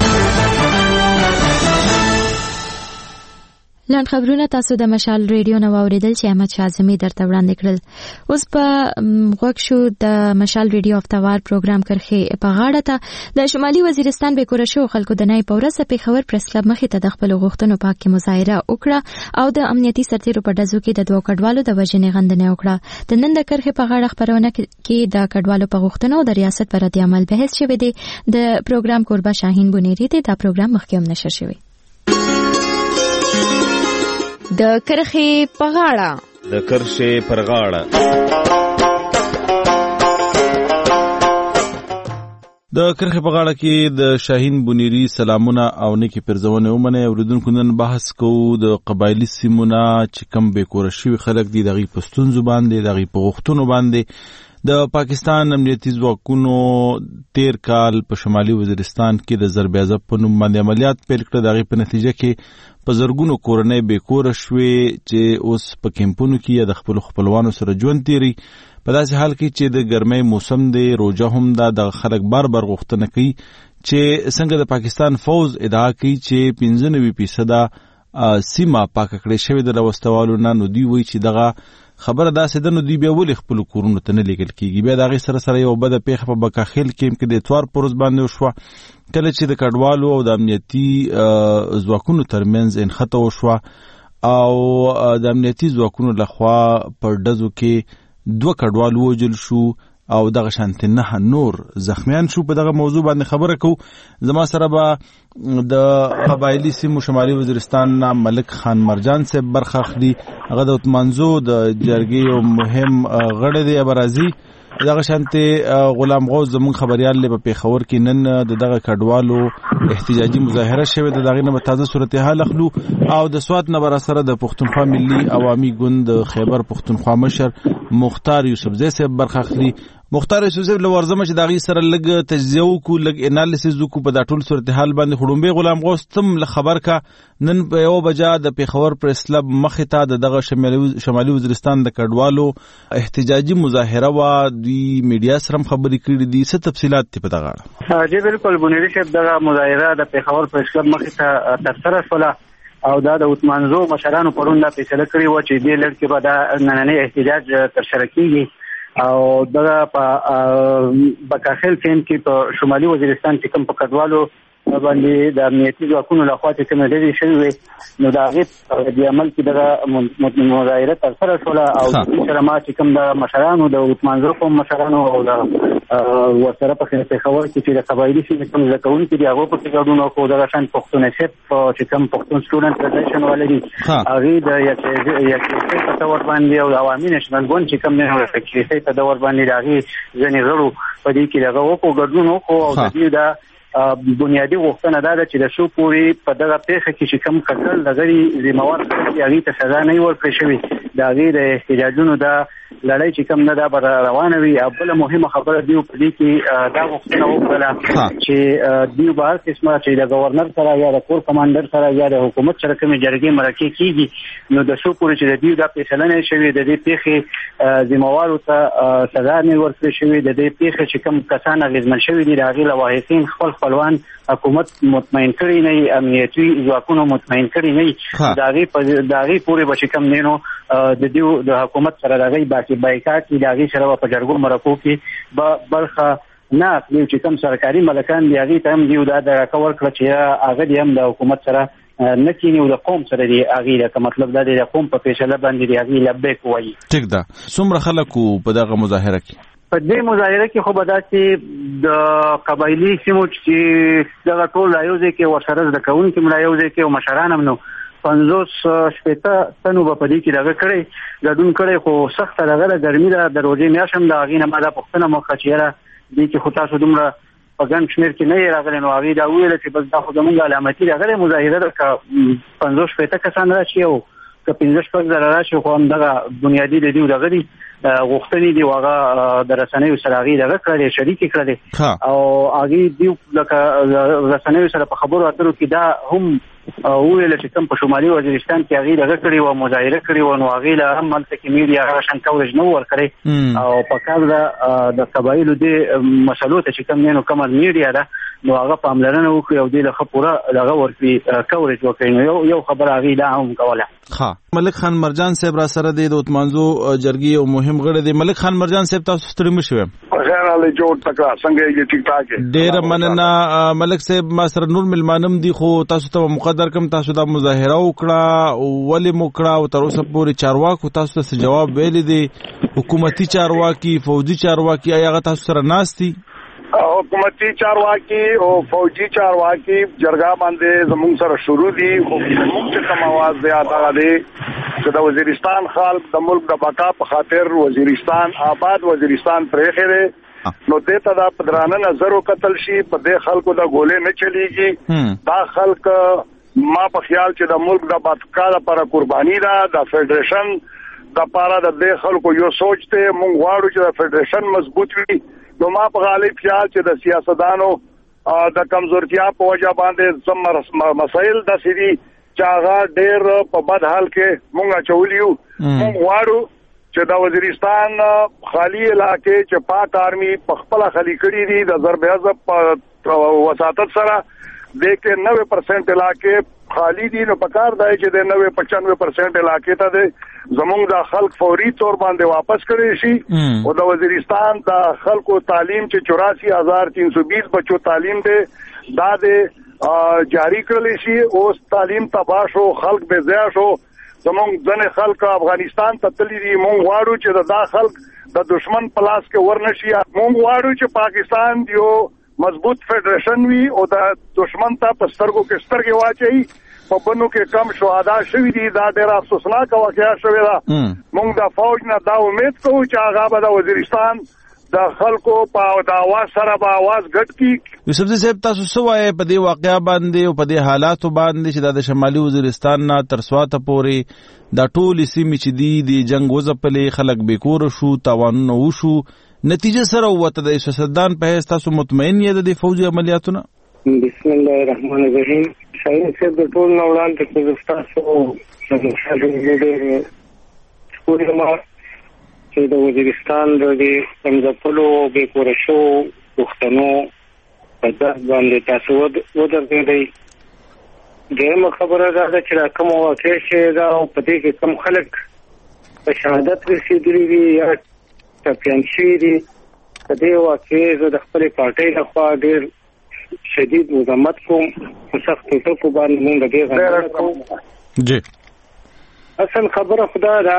لاند خبرونه تاسو د مشال ریډیو نو اوریدل چې احمد شاه اعظمي درته وړاندې کړل. اوس په غوږ شو د مشال ریډیو هفتوار پروګرام کرخه په غاړه ته د شمالي وزیرستان به کور شو خلکو د نای پورسه په خبر پریس کلب مخې ته د خپل غوښتنو په حق مظاهره وکړه او د امنیتي سرتیرو په دزو کې د دوه کډوالو د وژنې غندنه وکړه. د نن د کرخه په غاړه خبرونه کې د کډوالو په غوښتنو د ریاست پر رد عمل بحث شوه دی. د پروګرام قربا شاهین بونيري دی دا پروګرام مخکې هم نشر شوی. د کرخه په غاړه د کرخه پر غاړه د کرخه په غاړه کې د شاهین بونيري سلامونه او نیکی پرزونه ومنه. اوریدونکو نن بحث کوو د قبایلی سیمونه چې کم به کور شوی خلک دي دغه پښتون زبان دي دغه په غختونو باندې د پاکستان امنیتي ځواکونو تیر کال په شمالي وزیرستان کې د ضرب عضب په نوم باندې عملیات پیل کړ. دغه په نتیجه کې په زرګونو کورنۍ بې کوره شوې چې اوس په کیمپونو کې یا د خپل خپلوانو سره ژوند تیری. په داسې حال کې چې د ګرمۍ موسم دی روجه هم دا د خلک بار بار غوښتنه کوي چې څنګه د پاکستان فوز ادعا کوي چې پنځه نوي فیصده سیمه پاکه کړې شوې د راوستوالو نه. نو دوی وایي چې دغه خبره داسې ده نو دوی بیا ولې خپل کورونو ته نه لیږل کېږي. بیا د هغې سره سره یو بده پیښه په بکاخیل کیمپ کې د اتوار په ورځ باندې وشوه کله چې د کډوالو او د امنیتي ځواکونو ترمنځ انخته وشوه او د امنیتي ځواکونو لخوا پر ډزو کې دوه کډوال ووژل شو او دغه شانتي نه نور زخمیان شو. په دغه موضوع باندې خبره کوو. زما سره به د قبایلی سیمو شمالي وزیرستان نه ملک خان مرجان صاحب برخه اخلي. هغه د منځو د جرګې یو مهم غړی دی برازي. دغه شانتي غلام غوث زمون خبريال له په خبر کې نن د دغه کډوالو احتجاجي مظاهره شوه. د دغه نه تازه صورتحال اخلو او د سواد نه بر سره د پښتونخوا ملي عوامي ګوند خیبر پښتونخوا مشر مختار یوسفزی صاحب برخه اخلي. مختار یوسفزی له ورزمه چې داغي سره لګ تجزیه وکړو لګ انالیسز وکړو په دا ټول صورتحال باندې خړومبه غلام غوث تم له خبر کا نن په یو بجا د پیښور پریس کلب مخې ته د دغه شمالي وزیرستان د کډوالو احتجاجي مظاهره وا دوی میډیا سره خبرې کړې دي. څه تفصيلات ته پتا غواړم؟ جی بالکل بنيري صاحب دغه مظاهره د پیښور پریس کلب مخې ته ترسره شوه او دا د عثمانزو مشرانو پرون دا فیصله کړې و چې دې لړ کې به دا نننی احتجاج ترسره کیږي او دغه په بکاخیل سیند کې په شمالي وزیرستان کې کوم په کډوالو باندې د امنیتي ځواکونو لخوا چې کومې ډلې شوې وې نو د هغې د عمل کې دغه مظاهره ترسره شوله او دې سره ما چې کوم د مشرانو د عثمانزو قوم مشرانو او د ورسره په پېښور کې چې د قبایلي سیمې کوم زده کوونکي دي هغوی پکې ګډون وکړو. دغه شان پښتونسیب چې کوم پښتون سټوډنټ فدریشن والي دي هغې د یکسیسۍ په طور باندې او د عوامي نیشنل ګوند چې کوم دی یکسیسۍ په دور باندې د هغې ځینې غړو په دې کې دغه وکړو ګډون وکړو او د دې د بنیادی غوښتنه دا ده چې د شو پورې په دغه پیښه کې چې کوم قتل د غړي ذمہوار خلک هغوی ته سزا نه وي ورکړل شوې. د هغې د احتجاجونو دا لړۍ چې کوم نه دا به روانه وي. او بله مهمه خبره دوی په دې کې دا غوښتنه وکړله چې دوی به هر قسمه چې د ګورنر سره یا د کور کمانډر سره یا د حکومت سره کومې جرګې مرکې کېږي نو د شو پورې چې د دوی دا فیصله نه شوې د دې پیښې ذمہوارو ته سزا نه ورکړل شوې. د دې پیښې چې کوم کسان اغېزمن شوي دي د هغې لواحقین خپل خپلوان حکومت مطمئن کړي نه امنیتي ځواکونو مطمئن کړي نه د هغې د هغې پورې به چې کوم دی نو د دوی د حکومت سره د هغې بایکاټ د هغې سره به په جرګو مرکو کې به برخه نه اخلي چې کوم سرکاري ملکان دي هغې ته هم دوی دا درکه ورکړه چې هغه دې هم د حکومت سره نه کینی او د قوم سره دی هغې که مطلب دا دی د قوم په فیصله باندې دی هغې لبیک ووایي. ټیک ده. څومره خلک په دغه مظاهره کې؟ په دې مظاهره کې خو به داسې د قبایلي سیمو چې دغه ټول رایوځای کې ورسره زده کوونکي هم رایوځای کې او مشران هم نو پنځوس شپېته تنو به په دې کې دغه کړی ګډون کړی خو سخته دغه ده ګرمي ده د روژې میاشت هم د هغې نه ما دا پوښتنه مه وکړه چې یاره دې کې خو تاسو دومره په ګڼ شمېر کې نه یې راغلی نو هغې دا وویله چې بس دا خو زموږ علامتي راغلی مظاهره ده که پنځوس شپېته کسان راشي او که پنځه شپږ زره راشي خو همدغه بنیادي د دوی دغه دي غوښتنې دي هغه د رسنیو سره هغې دغه کړلې شریکې کړلې او هغې دوی لکه رسنیو سره په خبرو اترو کې دا هم وویله چې کوم په شمالي وزیرستان کې هغې دغه کړې وه مظاهره کړې وه نو هغې له هم هلته کې میډیا هغه شان کوریج نه و ورکړی او په کار ده د قبایلو دې مسلو ته چې کوم دی نو کومه میډیا ده نو هغه پاملرنه وکړي او دې له ښه پوره دغه ورکړي کوریج وکړي نو یو یو خبره هغې دا هم کوله. ښه ملک خان مرجان صاحب را سره دی د عثمانزو جرګې او مهم غړی دی. ملک خان مرجان صاحب تاسو ستړي مه شوئ؟ خیر حال جوړ تکړه څنګه یې ټیک ټاک یې ډېره مننه ملک صاحب. ما سره نور ملمانم دي خو تاسو ته مقدر کم تاسو دا مظاهره وکړه ولې مو کړه او تر اوسه پورې چارواکو تاسو ته جواب ویلی دی حکومتي چارواکي فوجي چارواکي آیا هغه تاسو سره ناست دي؟ حکومتي چارواکي او فوجي چارواکي جرګه باندې زموږ سره شروع دي خو زموږ چې کوم اواز دی هغه دی چې د وزیرستان خلک د ملک د بقا په خاطر وزیرستان آباد وزیرستان پرېښی دی نو دې ته دا په درانه نظر وکتل شي په دې خلکو د ګولې نه چلیږي. دا خلک ما په خیال چې د ملک د بقا لپاره قرباني ده د فدریشن د پاره د دې خلکو یو سوچ دی مونږ غواړو چې د فدریشن مضبوط وي نو ما په غالب خیال چې د سیاستدانو د کمزورتیا په وجه باندې سم مسایل داسې دي چې هغه ډېر په بد حال کې مونږ اچولي یو. مونږ غواړو چې د وزیرستان خالي علاقې چې پاک آرمي په خپله خالي کړي دي د ضرب حزب په وساطت سره دې کې نوے پرسنٹ علاقې خالی دي نو پکار دی چې د نوے پچانوے پرسنٹ علاقې ته د زموږ د خلک فوري طور باندې واپس کړي شي او د وزیرستان د خلکو تعلیم چې چوراسی ہزار تین سو بیس بچو تعلیم دی دا د جاری کړل شي اوس تعلیم تباہ شو خلک بے ځای شو زموږ ځنې خلک افغانستان ته تللي دي. مونږ غواړو چې دا خلک د دشمن په لاس کې ورنشي. مونږ غواړو چې پاکستان یو مضبوط فدریشن وي او د دشمن ته په سترګو کې سترګې واچي په بنو کې کم شهدا شوي دي. دا ډېره افسوسناکه واقعه شوې ده. مونږ د فوج نه دا امید کوو چې هغه به د وزیرستان د خلکو په د اواز سره به اواز ګډ کی. یوسفزي صاحب تاسو څه وایي په دې واقعیا باندې او په دې حالاتو باندې چې د شمالي وزیرستان نه تر سواته پورې دا ټول سیمې چې دي د جنگ وځپلې خلک بیکور شو تاوانونه وشو نتیجه سره وته د سیاستدان په هیڅ تاسو مطمئن یې د فوجي عملیاتونه؟ بسم الله الرحمن الرحیم. شاید چې د ټول نوړان ته چې تاسو د مشاهده سپوري ما چې د وزیرستان د همځپلو بیکور شو پښتنو په ځای باندې تاسو ودرېدئ. دغه خبره ده چې کوم واقع شي دا په دې کې کوم خلک په شهادت رسیدلي دي یا ټاپیان شوي دي. په دې واقع زه د خپلې پارټۍ لخوا ډېر شدید مذمت کوم. په سختو ټکو باندې موږ ډېر غږ کوو. جی اصل خبره خدا ده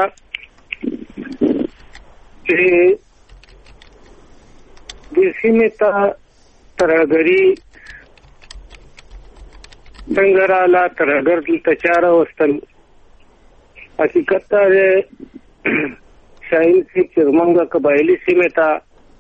چې د سیمې ته ترهګري څنګه رااله، ترهګر دلته چا راوستل. حقیقت دا دی شاهین صاحب چې زمونږ قبایلي سیمې ته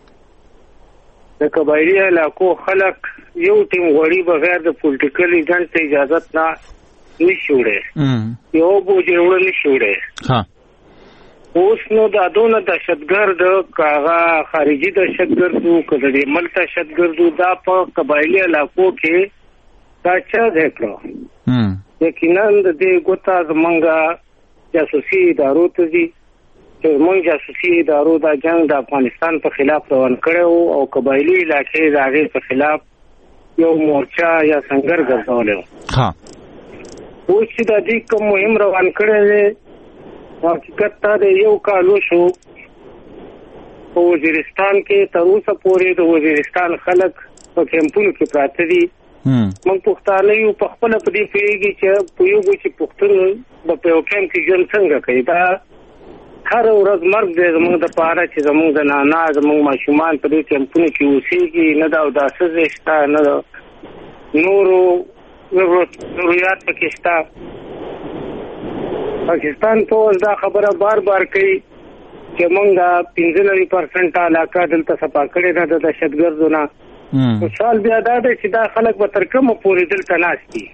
د قبایلي علاقو خلک یو ټیم غوړي بغیر د پولیټیکل ایجنټ ته اجازت نه نشي وړی، یو بوجه وړه نشي وړی. اوس نو دا دونه دهشتګرد کاغه خارجي دهشتګرد وو که د ملک دهشتګرد وو دا په قبایلي علاقو کې دا چا ځای کړو. یقینا د دې ګوته زمونږ جاسوسي ادارو ته ځي چې زمونږ جاسوسي ادارو دا جنګ د افغانستان په خلاف روان کړی وو او قبایلي علاقې د هغې په خلاف یو مورچه یا سنګر ګرځولی وو. اوس چې دا دې کوم مهم روان کړی دی حقیقت تا د یو کال وشو په وزیرستان کې تر اوسه پورې د وزیرستان خلک په کیمپونو کې پراته دي. موږ پښتانه یو په خپله په دې پوهېږي چې پوهېږو چې پښتون به په یو کیمپ کې ژوند څنګه کوي. دا هره ورځ مرګ دی زموږ دپاره چې زموږ د نانا زموږ ماشومان په دې کیمپونو کې اوسېږي. نه د اوداسه ځای شته، نه د نورو ضروریات پکې شته. پاکستان پوز دا خبره بار بار کوي چې مونږ پنځه نوي پرسنټ علاقه دلته صفا کړې ده د دهشتګردو نه. سوال بیا دا دی چې دا خلک به تر کومه پورې دلته ناست دي؟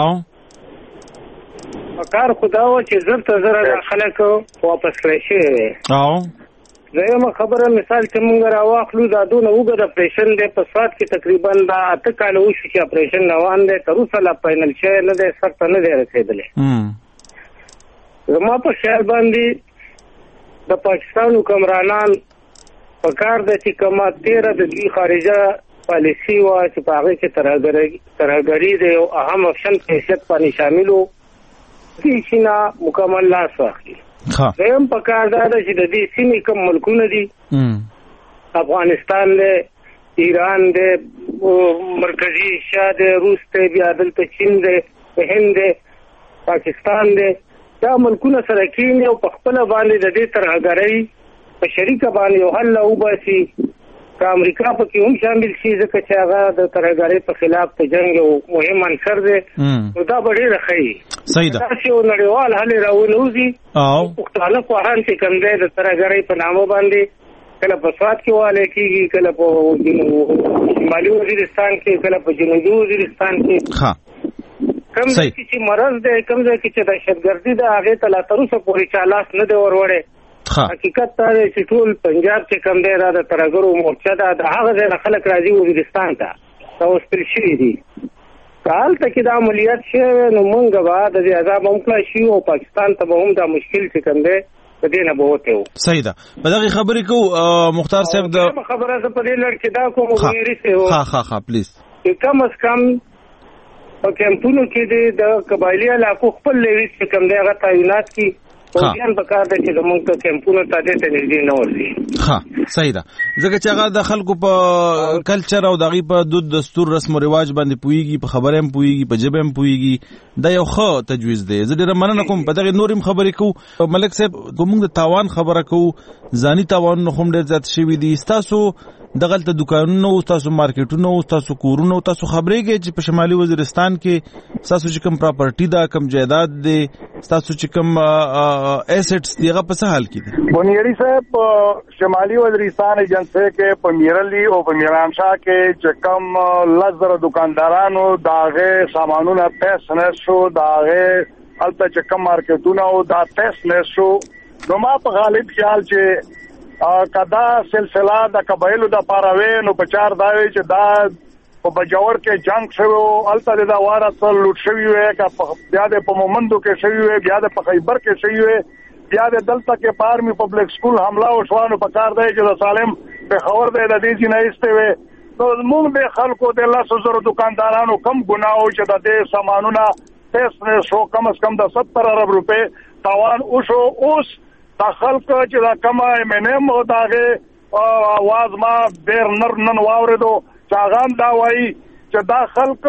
کار خو دا وه چې زر ته زره دا خلک واپس کړی شوی دی. دویمه خبره مثال چې مونږ راواخلو دا دونه اوږد اپریشن دی په سوات کې تقریبا دا اته کاله وشو چې اپریشن روان دی، تر اوسه لا فاینل شوی نه دی، سر ته نه دی رسېدلی. زما په خیال باندې د پاکستان حکمرانان په کار ده چې کومه تیره د دوی خارجه پالیسي وه چې په هغې کې ترهګري د یو اهم اپشن په حیثیت باندې شامل و، دې شي نه مکمل لاس واخلي. دویم په کار دا ده چې د دې سیمې کوم ملکونه دي، افغانستان دی، ایران دی، مرکزي ایشیا دی، روس دی، بیا دلته چین دی، هند دی، پاکستان دی، دا ملکونه سره کېني او په خپله باندې د دې ترهګرۍ په شریکه باندې یو حل وباسي. که امریکا پکې هم شامل شي ځکه چې هغه د ترهګرۍ په خلاف د جنګ یو مهم عنصر دی، نو دا به ډېره ښه وي. داسې یو نړیوال حل یې راونوځي. پښتانه خواهان چې کوم دی د ترهګرۍ په نامه باندې کله په سوات کې والی کېږي، کله په شمالي وزیرستان کې، کله په جنوبي وزیرستان کې. کم ځای کې چې مرض دی، کم ځای کې چې دهشتګردي ده، هغې ته لا تر اوسه پورې چا لاس نه دی ور وړی. حقیقت دا دی چې ټول پنجاب چې کوم دی دا د ترهګرو مورچه ده، د هغه ځای نه خلک راځي وزیرستان ته راوستل شوي دي. که هلته کې دا عملیات شوی نو موږ به د دې عذاب هم کړی شي او پاکستان ته به هم دا مشکل چې کوم دی په دې نه به وتی و. صحیح ده. په دغې خبرې کوو مختار صاحب د خبره زه په دې لړ کې دا کوم غویري صاحب ها ها ها پلیز چې کم از کم په کیمپونو کې د قبایلي علاقو خپل لیویس چې کوم دی هغه تعینات کړي. فوجیان په کار ده چې زمونږ ته کیمپونو ته دې ته نږدې نه ورځي. ښه صحیح ده. ځکه چې هغه د خلکو په کلچر او د هغوی په دود دستور رسم و رواج باندې پوهېږي، په خبره هم پوهېږي، په ژبه هم پوهېږي. دا یو ښه تجویز دی. زه ډېره مننه کوم. په دغې نورې هم خبرې کوو. ملک صاحب که موږ د تاوان خبره کوو، ځاني تاوانونه خو هم ډېر زیات شوي دي. ستاسو دغلته دکانونه او تاسو مارکیټونه او تاسو کورونه او تاسو خبرېږئ چې په شمالي وزیرستان کې تاسو چې کوم پراپرټي دا کوم جایداد دی تاسو چې کوم ایسټس دی هغه په څه حال کې دي؟ بنيري صاحب شمالي وزیرستان ایجنسی کې په میرلی او په میرانشاه کې چې کوم لزر دکاندارانو داغه سامانونه پیس نه شو داغه البته چې کوم مارکیټونه او دا پیس نه شو نو ما په غالب خیال چې کدا سلسله د قبایلو د پاروي نو په چار دا وی چې دا په بجاور کې جنگ شوی الته د وارث لوټ شوی وي کا بیا د په مومندو کې شوی وي بیا د په خیبر کې شوی وي بیا د دلته کې پارمی پبلک سکول حمله او شوانو په کار دی چې د سالم په خبر دی د دې نه ایسته وي نو موږ به خلکو د الله سره دکاندارانو کم ګناو چې د دې سامانونه پیس نه شو کم از کم د ستر ارب روپے تاوان او شو اوس دا خلک چې دا کما منم او داغه आवाज ما ډیر نر نن واوریدو چې هغه دا وایي چې دا خلک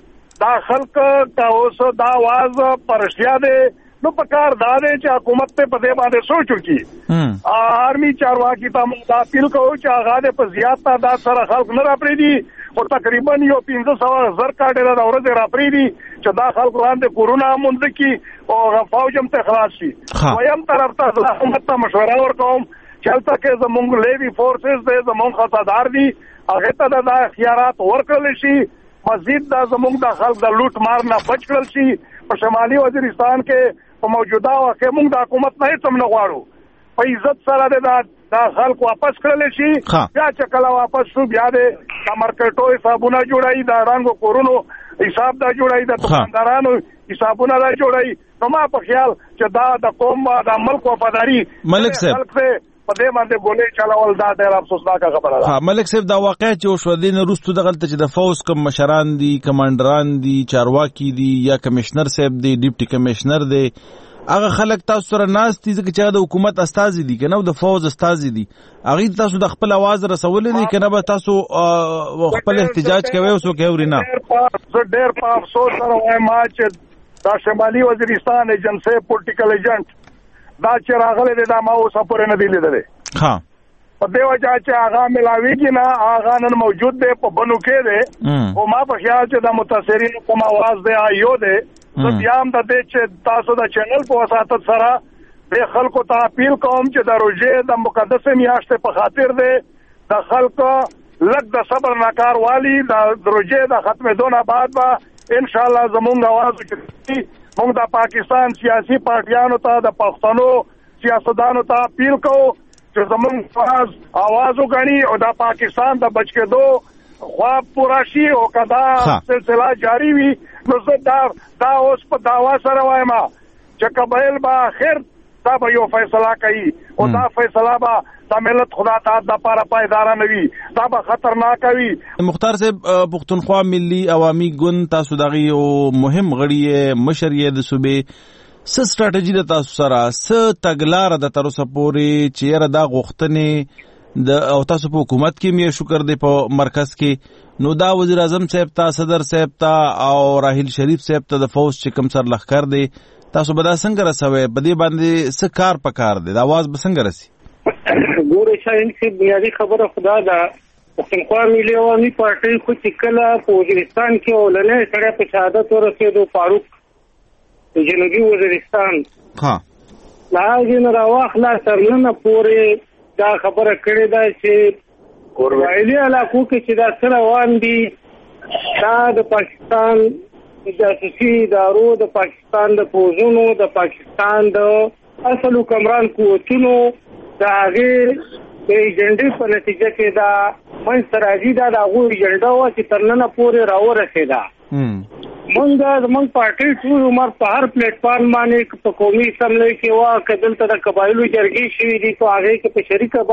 دا خلک دا اوس دا आवाज پرشتیا دی نو په کار دا دی چې حکومت ته په دې باندې سوچ وکړي آرمي چارواکي ته دا اپیل کوو چې هغه په زیات تعداد سره خلک نه راپریدي او تقریبا یو پنځه سوه زر کاډر د ورځې راپریدي چې دا خلک وړاندې کورونا مونږ کی او فوجم ته خلاص شي ویم طرف ته حکومت ته مشوره ورکوم چې هلته کې زمونږ لیوی فورسز دی زمونږ خطادار دي هغه ته دا اختیارات ورکړل شي مزید دا زمونږ د خلک د لوټ مار نه بچ کړل شي په شمالي وزیرستان کې په موجوده واقع موږ د حکومت نه هیڅ نه غواړو په عزت سره د دا خلک واپس کړل شي بیا چې کله واپس شو بیا د مارکیټو حسابونه جوړای دا رنګو کورونو حساب دا جوړای د دکاندارانو حسابونه دا جوړای نو ما په خیال چې دا د قوم د ملک وفاداری ملک صاحب په دې باندې ګولې چلاول دا ډېر افسوسناک خبره ده. ها ملک صاحب دا واقعیت چې شو دین روستو دغلته چې د فوز کوم مشران دي کمانډران دي چارواکي دي یا کمشنر صاحب دي ډیپټي کمشنر دي هغه خلک تاسو سره ناس دي چې د حکومت استاد دي کنه د فوز استاد دي هغه تاسو د خپل आवाज رسول دي کنه به تاسو خپل احتجاج کوي او سو کوي نه زه ډېر په افسوس سره وایم چې دا شمالي وزیرستان ایجنسی پولیټیکل ایجنټ دا چې راغله د ما اوسه پورې نه دی لیدلې ها په دې وجه چې هغه ملاویږي نه هغه نن موجود دی په بنو کې دی او ما په خیال چې د متاثرین کوم आवाज دی آیو دی نو بیا هم د دې چې تاسو د چینل په وساتت سره د خلکو ته اپیل کوم چې د روزې د مقدس میاشتې په خاطر دی د خلکو لږ د صبر ناکار والی د روزې د ختمېدو بعد به ان شاء الله زمونږ आवाज وکړي موږ د پاکستان سیاسي پارټیانو ته د پښتنو سیاستدانو ته اپیل کوو چې زمونږ आवाज आवाज وګڼي او د پاکستان د بچ کېدو خواب پورا شي او کدا سلسله جاری وي نو زه دا دا اوس په داوا سره وایم چې قبایل به اخر دا به یو فیصله کوي او دا فیصله به د ملت خدا تعالی د لپاره پایدار نه وي دا به خطرناک وي. مختار صاحب پښتونخوا ملي عوامي ګوند تاسو دغه یو مهم غړي مشر یې د صوبې څه سټریټجی د تاسو سره څه تګلار د تر اوسه پورې چې یره دا غوښتنې د او تاسو په حکومت کې مې شکر دی په مرکز کې نو دا وزیر اعظم صاحب ته صدر صاحب ته او راحیل شریف صاحب ته د فوج چې کوم سر لخر دی تاسو به دا څنګه رسوي په دې باندې څه کار پکار دی دا आवाज به څنګه رسي؟ ګوره شاین چې بنیادی خبره خدا ده پښتونخوا ملي عوامي پارټي خو چې کله په وزیرستان کې ولنې سره په شهادت ورسېدو فاروق جنوبي وزیرستان ها لا جن راوخلا ترنه پورې دا خبره کړې ده چې وایلي علاقو کې چې دا سره وان دي دا د پاکستان د جاسوسي ادارو د پاکستان د فوجونو د پاکستان د اصل حکمران قوتونو د هغه د ایجنډې په نتیجه کې دا منځ راځي دا د هغه ایجنډا و چې ترنه پورې راورسېدا مونږ د مونږ پارټي ټول عمر په هر پلیټ فارم باندې په قومي اسمبلی کې وا کدل ته د قبایلو جرګې شي دي په هغه کې په شریک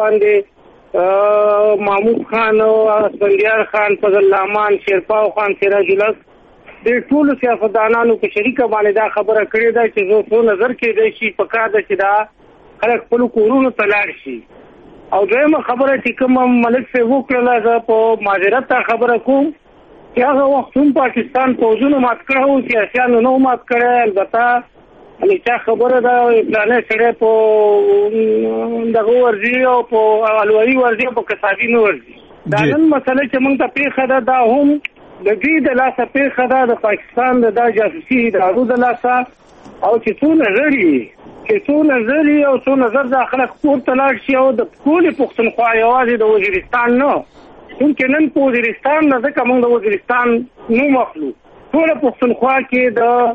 باندې محمود خان او اسفندیار خان فضل الرحمن شیرپاو خان سراج الحق د ټول سیاستدانانو په شریک باندې دا خبره کړې ده چې زه څو نظر کې دی شي په کار ده چې دا خلک خپل کورونو ته لاړ شي او دویمه خبره چې کوم ملک صاحب وکړله زه په معذرت خبره کوم چې هغه وخت هم پاکستان فوجونو مات کړی و سیاسیانو نه مات کړی البته همیچا خبره ده پلانې سړی په دغه ورځي او په الوایي ورځي او په کسابي نه ورځي دا نن مسله چې موږ ته پیښه ده دا هم د دې د لاسه پیښه ده د پاکستان د دا جاسوسي ادارو د لاسه او چې څو نظري چې څو نظري او څو نظر د خلک پورته لاړ شي او د ټولې پښتونخوا یوازې د وزیرستان نه چونکې نن په وزیرستان نه ځکه موږ د وزیرستان نوم اخلو ټوله پښتونخوا کې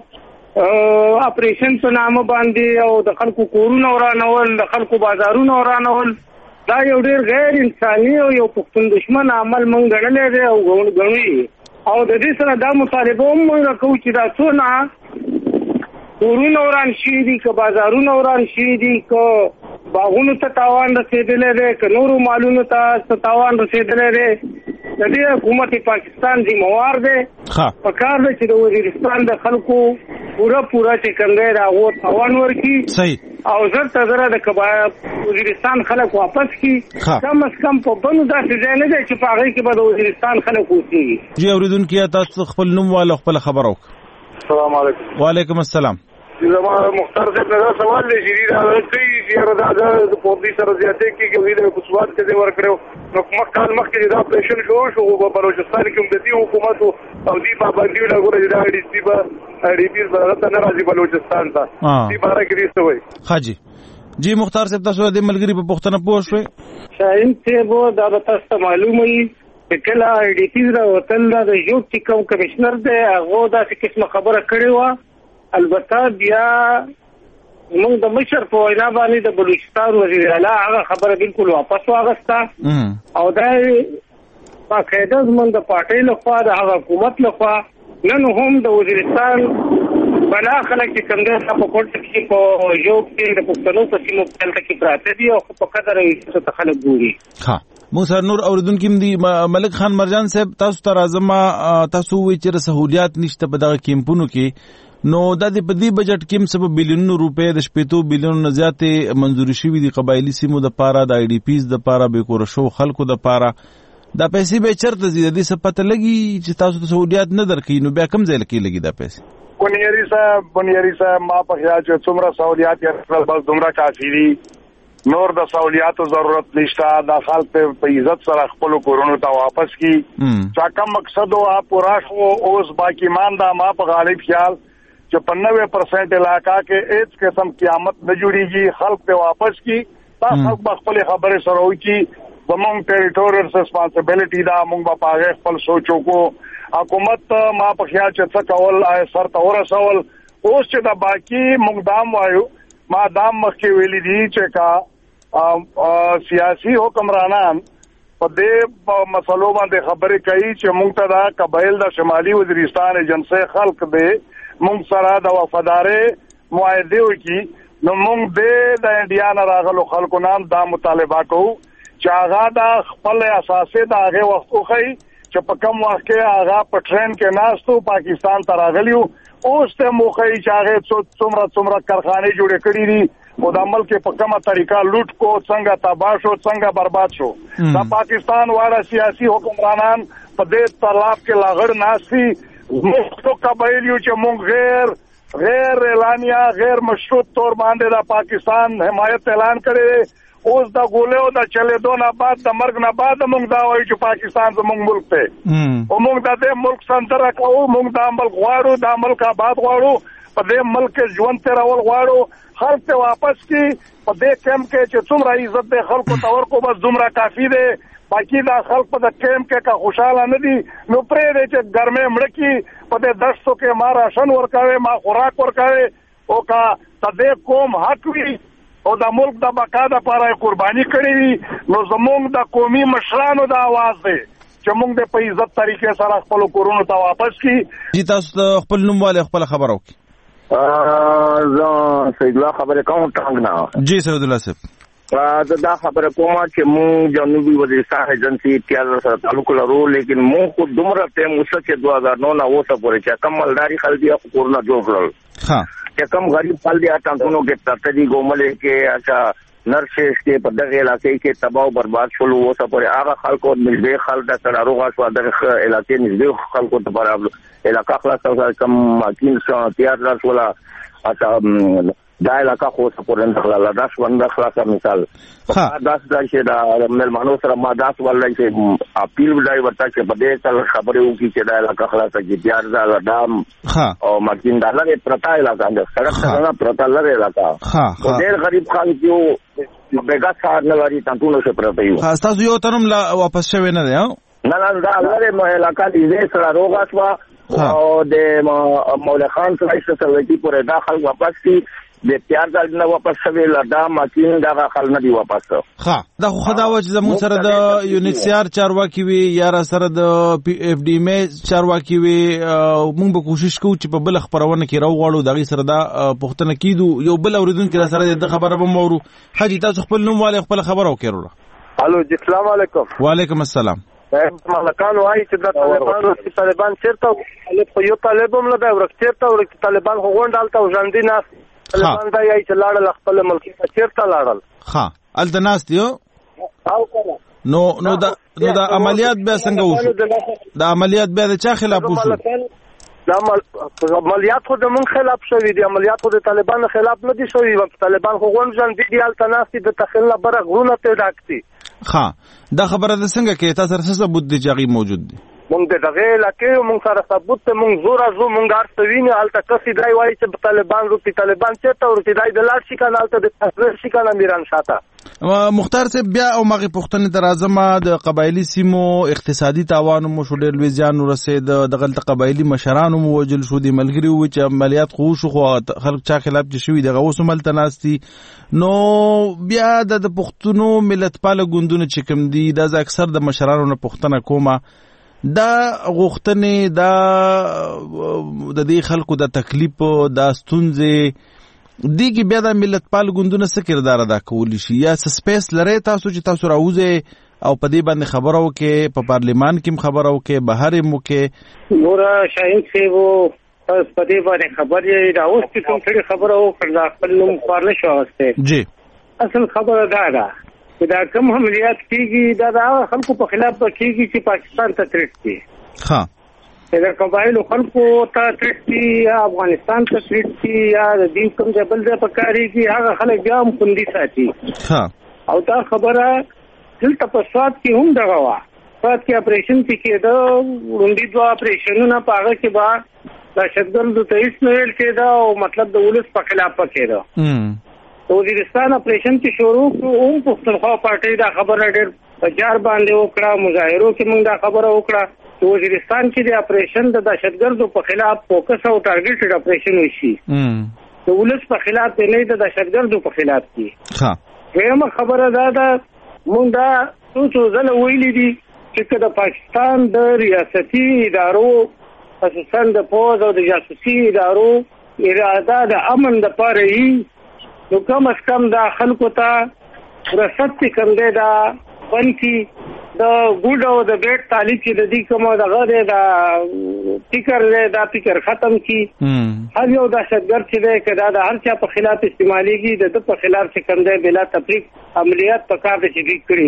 د اپریشن په نامه باندې او د خلکو کورونه ورانول د خلکو بازارونه ورانول دا یو ډېر غیر انساني او یو پښتون دشمن عمل مونږ ګڼلی دی او ګڼو او د دې سره دا مطالبه هم مونږ کوو چې دا څونه کورونه وران شوي دي که بازارونه وران شوي دي که باغونو ته تاوان رسېدلی دی که نورو مالونو ته تاوان رسېدلی دی د دې حکومت پاکستان ذمہوار دی په کار دی چې د وزیرستان د خلکو پوره پوره چې کوم دی د هغو تاوان ورکړي او زر ته زره د وزیرستان خلک واپس کړي کم از کم په بلو داسې ځای نه دی چې په هغې کې به د وزیرستان خلک اوسېږي. جی اورېدونکي تاسو خپل نوم والا خپله خبره وکړه. السلام علیکم. وعلیکم السلام. زما مختار صاحب نه دا سوال دی چې دا کوي چې دا د پولیس سره زیاتې کېږي د حکومت کې دی ورکړو نو کوم کال مخکې دا اپریشن شروع شو په بلوچستان کې هم د دې حکومت او دې پابندي نه ګوري دا اړ دي به اړ دي به نه راځي بلوچستان ته دې باره کې دې څه وایي حاجی. جی مختار صاحب تاسو د ملګری په پوښتنه پوه شوئ. شاهین صاحب دا به تاسو ته معلومه وي چې کله اړ ډي پي را وتل دا د یو چې کوم کمشنر دی هغه داسې قسمه خبره کړې وه البته بیا موږ د مشر په وینا باندې د بلوچستان وزیر اعلی هغه خبره بالکل واپس واغسته او دا باقاعده زموږ د پارټۍ لخوا د هغه حکومت لخوا نن هم د وزیرستان بلا خلک چې کوم دی په کوټه کې په یو کې د پښتنو په سیمو کې کې پراته دي او په قدر یې څه خلک ګوري. ها مو سر نور اوریدونکو دي ملک خان مرجان صاحب تاسو ته راځم تاسو وی چې سہولیات نشته په دغه کیمپونو کې نو د دې په دې بجټ کې سبب بلیونونو روپے د شپېتو بلیونو زیاتې منزوري شوي دي قبایلی سیمو د پاره د آی ډي پیز د پاره به کور شو خلکو د پاره دا پیسې به چرته زی د دې څه پته لګي چې تاسو ته سہولیات نه درکې نو بیا کم ځای لکې لګي دا پیسې. بنیری صاحب بنیری صاحب ما په خیال چې څومره سہولیات یې بس دومره کافي دي نور د سہولیاتو ضرورت نشته د خلک په عزت سره خپل کورونو ته واپس کی چا کم مقصد او پورا شو اوس باقی ماندا ما په غالب خیال چې په نوے پرسنٹ علاقہ کې هیڅ قسم قیامت نه جوړیږي خلک ته واپس کی تاسو خلک خپل خبره سره وکي زموږ ټریټوریل ریسپانسیبিলিټي دا موږ په هغه خپل سوچو کو حکومت ما په خیال چې څه کول سر ته ورسول اوس چې دا باقی موږ دام وایو ما دام مخکې ویلي دي چې کا سیاسي حکمرانان په دې مسلو باندې خبرې کوي چې موږ ته دا قبایل د شمالي وزیرستان ایجنسی خلق دی موږ سره د وفادارې معاهده وکړي نو موږ د انډیا نه راغلو خلکو نام دا مطالبه کوو چې هغه د خپل اساسې د هغې وخت وښیي چې په کوم وخت کې هغه په ټرین کې ناستو پاکستان ته راغلی وو اوس ته مو ښیي چې هغې څومره څومره کارخانې جوړې کړي دي او د ملک په کومه طریقه لوټ کو څنګه تباه شو څنګه برباد شو د پاکستان واړه سیاسي حکمرانان په دې طلب کې لاغړ ناسي موږ قبایل یو چې موږ غیر غیر اعلانیا غیر مشروط طور باندې د پاکستان حمایت اعلان کړي اوس د ګولو د چلېدو نه بعد د مرګ نه بعد موږ دا وایو چې پاکستان زموږ ملک دی او موږ د دې ملک سندره کوو موږ دا ملک غواړو دا ملک آباد غواړو په دې ملک ژوند تیرول غواړو خلک ته واپس کی په دې کیمپ کې چې څومره عزت دی خلکو ته ورکو بس دومره کافي دی باقي دا خلک په دې کیمپ کې کا خوشاله نه دي نو پرې دې چې ګرمه مړکی په دې دشتو کې ما راشن ورکاوي ما خوراک ورکاوي او کا تدې کوم حق وي او د ملک د بقا لپاره قرباني کړې وي نو زموږ د قومي مشرانو د आवाज دی چې موږ د په عزت طریقې سره خپل کورونو ته واپس کی. جی تاسو خپل نوم والے خپل خبرو کی زه سید الله خبره کوم څنګه نه جی سید الله صاحب زه دا خبره کوم چې موږ جنوبي وزیرستان ایجنسی تیار سره تعلق لرو لیکن موږ خو دومره ټیم وسه چې دوه هزار نو نه اوسه پورې چې کم مالداري خلک یې کورونه جوړ کړل ها چې کم غریب خلک دي تاسو کې ترتدي ګوملې کې اچھا نرسز کې په دغه علاقې کې تباہ او برباد شول اوسه پورې هغه خلکو نږدې خلک د تړاروغه شو دغه علاقې نږدې خلکو ته برابر علاقہ خلاص کم ماکین تیار لرل اچھا دا علاقه خو سپورن دخل دا شوند خلاصه مثال داس دا چې دا ملمانو سره ما داس ولای چې اپیل ولای ورته چې بده تل خبره وکي چې دا علاقه خلاصه کې پیار دا دام او ماکین دا لري پرتا علاقه ده سړک څنګه پرتا لري علاقه خو ډېر غریب خلک یو بیګا کار نه لري تاسو نو څه پرته یو خاص تاسو یو ترم لا واپس شوي نه دی نه نه دا لري مو علاقه دې سره روغا شو او د مولا خان سره سروتی پورې داخل واپس کی د پیار دل نه واپس شوی لدا ماکین دا خل نه دی واپس ها دا خو خداوه چې زموږ سره د یونیسیار چارواکي وي یا را سره د پی اف ډی ام چارواکي وي موږ به کوشش کوو چې په بل خبرونه کې راوغړو دغه سره دا پښتنه کیدو یو بل اوریدونکو دا سره د خبره به مورو حاجی تاسو خپل نوم والے خپل خبر او کړو الو جی السلام علیکم وعلیکم السلام مالکان وایي چې د طالبانو چې طالبان چیرته خو یو طالب هم نه دی ورک چیرته ورک طالبان خو غونډ هلته ژوندي ناست طالبان دا یایي چې لاړل خپل ملک ته چیرته لاړل ښه هلته ناست یو نو نو دا نو دا عملیات بیا څنګه وشو دا عملیات بیا د چا خلاف وشو دا عملیات خو د مونږ خلاف شوي دي عملیات خو د طالبانو خلاف نه دي شوي طالبان خو غونډ ژوندي دي هلته ناست دي د تخیل نه بره غرونه پرې ډاک دي ها دا خبره ده څنګه کې تاسو سره ثبوت دي چې هغه موجود دي مونږ د دغه علاقې مونږ سره ثبوت ته مونږ زور ازو مونږ ارتوینه هلته کسي دای وایي چې طالبان روپی طالبان چیرته ورته دای د لاړ شي کنه هلته د تاسو شي کنه میران شاته مختار صاحب بیا او مغه پښتنې درازمه د قبایلی سیمو اقتصادي تاوان مو شو ډېر لوی زیان ورسېد د غلط قبایلی مشرانو مو وجل شو د ملګری و چې عملیات خو شو خو خلک چا خلاف چې شوی دغه اوس ملته ناستي نو بیا د پښتونو ملت پاله ګوندونه چې کوم دي د اکثر د مشرانو نه پښتنه کومه دا غوښتنې دا د دې خلکو د تکلیف د ستونزې دیګي بیا د ملت پال ګوندونه څه کردار ادا کولی شي یا سپیس لري تاسو چې تاسو راوځي او په دې باندې خبرو کې په پارلیمان کې خبرو کې بهر مو کې نور شاهین سی وو پس په دې باندې خبر یې دا اوس چې کوم څه خبره وکړه خپل نوم خبر نشو واسطه جی اصل خبره دا ده چې دا کوم عملیات کیږي دا د خلکو په خلاف کیږي چې پاکستان ته ترټ دي ها دا قبایل خلکو ته ترټ دي یا افغانستان ته ترټ دي یا د دې کوم ځای بل ځای په کاری کې هغه خلک بیا هم خوندي ساتي ها او دا خبره دلته په سواد کې هم دغه وا سواد کې اپریشن کېده وړاندې دوه اپریشنونه په هغه کې با د شدګردو ته هیڅ نه ویل کېده او مطلب د ولس په خلاف کېده وزیرستان اپریشن کې شروع کړو او پښتونخوا پارټي دا خبره ډېر په جار باندې وکړه مظاهرو کې موږ دا خبره وکړه چې وزیرستان کې د اپریشن د دهشتګردو په خلاف فوکس او ټارګټډ اپریشن وشي د ولس په خلاف نه د دهشتګردو په خلاف دي ها ویمه خبره دا ده موږ دا څو ځله ویلي دي چې د پاکستان د ریاستي ادارو خصوصا د پوز او د جاسوسي ادارو اراده د امن د پاره یې نو کم از کم دا خلکو ته رسد کم دی دا بنکی د ګوډ او د بیٹ تعلیق چې د دې کومه دغه دی دا فکر دی دا فکر ختم کی هر یو دهشتګرد چې دی که دا د هر چا په خلاف استعمالیږي د ده په خلاف چې کم دی بلا تفریق عملیات په کار دی چې دوی کړي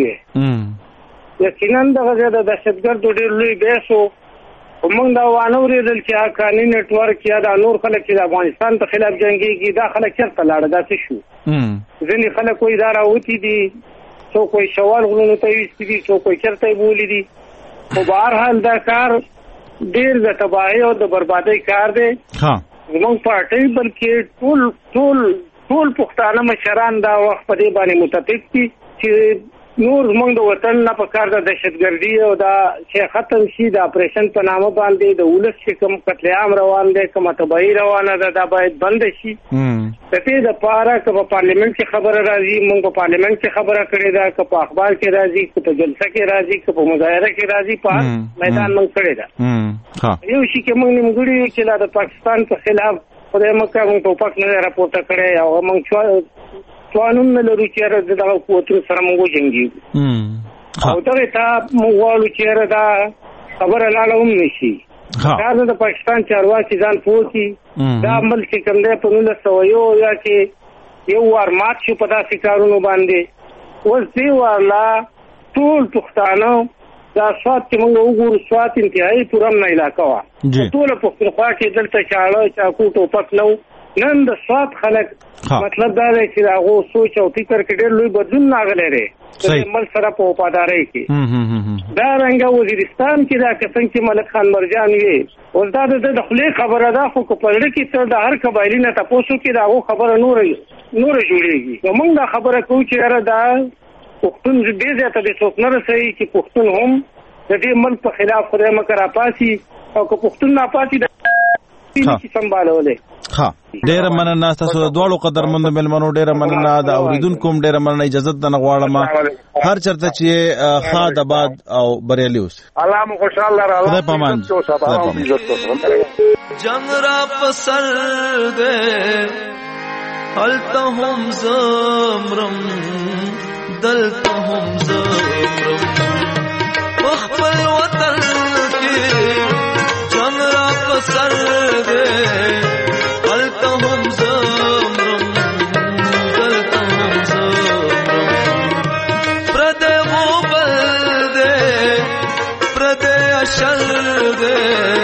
وي یقینا دغه ځای د دهشتګردو ډېر لوی بحث و خو موږ دا وانه اورېدل چې هغه کاني نیټورک یا دا نور خلک چې د افغانستان په خلاف جنګېږي دا خلک چېرته لاړه دا څه شو ځینې خلک وایي دا راوتي دي څوک وایي شوال غرونو ته ایستي دي څوک وایي چېرته یې بولي دي خو بهرحال دا کار ډېر د تباهۍ او د بربادۍ کار دی زموږ پارټۍ بلکې ټول ټول ټول پښتانه مشران دا وخت په دې باندې متفق دي چې نور زموږ د وطن نه په کار د دهشتګردي او دا چې ختم شي د اپریشن په نامه باندې د ولس چې کوم قتل عام روان دی کومه تباهي روانه ده دا باید بند شي د دې دپاره که په پارلیمنټ کې خبره راځي موږ په پارلیمنټ کې خبره کړې ده که په اخبار کې راځي که په جلسه کې راځي که په مظاهره کې راځي په میدان موږ کړې ده یو شي کې موږ نیمګړي یو چې لا د پاکستان په خلاف خدای مکه موږ ټوپک نه راپورته کړی او موږ توانم نه لرو چې دغه قوتونو سره موږ وجنګېږو او دغې ته موږ غواړو چې دا خبره لاړه هم نه شي دا د پاکستان چارواکي ځان پوه کړي دا عمل چې کوم دی په نولس سوه یو یا کې یو وار مات شو په داسې کارونو باندې اوس دې وار لا ټول پښتانه دا سوات چې موږ وګورو سوات انتهایي پوره امن علاقه وه ټوله پښتونخوا کې دلته چاړه چاقو ټوپک نه و نن د سواد خلک مطلب دا دی چې هغه سوچ او فکر کې ډېر لوی بدلون راغلی دی د مل سره په وفادارۍ کې دا رنګه وزیرستان کې دا څنګه چې ملک خان مرجان وي اوس دا د خپلې خبره ده خو په لړ کې ته د هر قبایلی نه تاسو کې دا خبره نور نور جوړیږي موږ دا خبره کوو چې را دا پښتون دې ته د څوک نه رسېږي چې پښتون هم د دې ملک په خلاف خدای مکر اپاسي او که پښتون نه اپاسي د دې سمبالولې ها ډېر مننه تاسو د دوړو قدرمند ملمنو ډېر مننه د اوریدونکو ډېر مننه اجازه د نغواړم هر چرته چې خاد آباد او بریالي اوس الله مو خوشاله را خدای پامان جنگ را پسر دے حلتا هم زمرم دلتا هم زمرم مخبل وطن کی جنگ را پسر دے حلتا هم زمرم دلتا هم زمرم پردے غوبل دے پردے اشل دے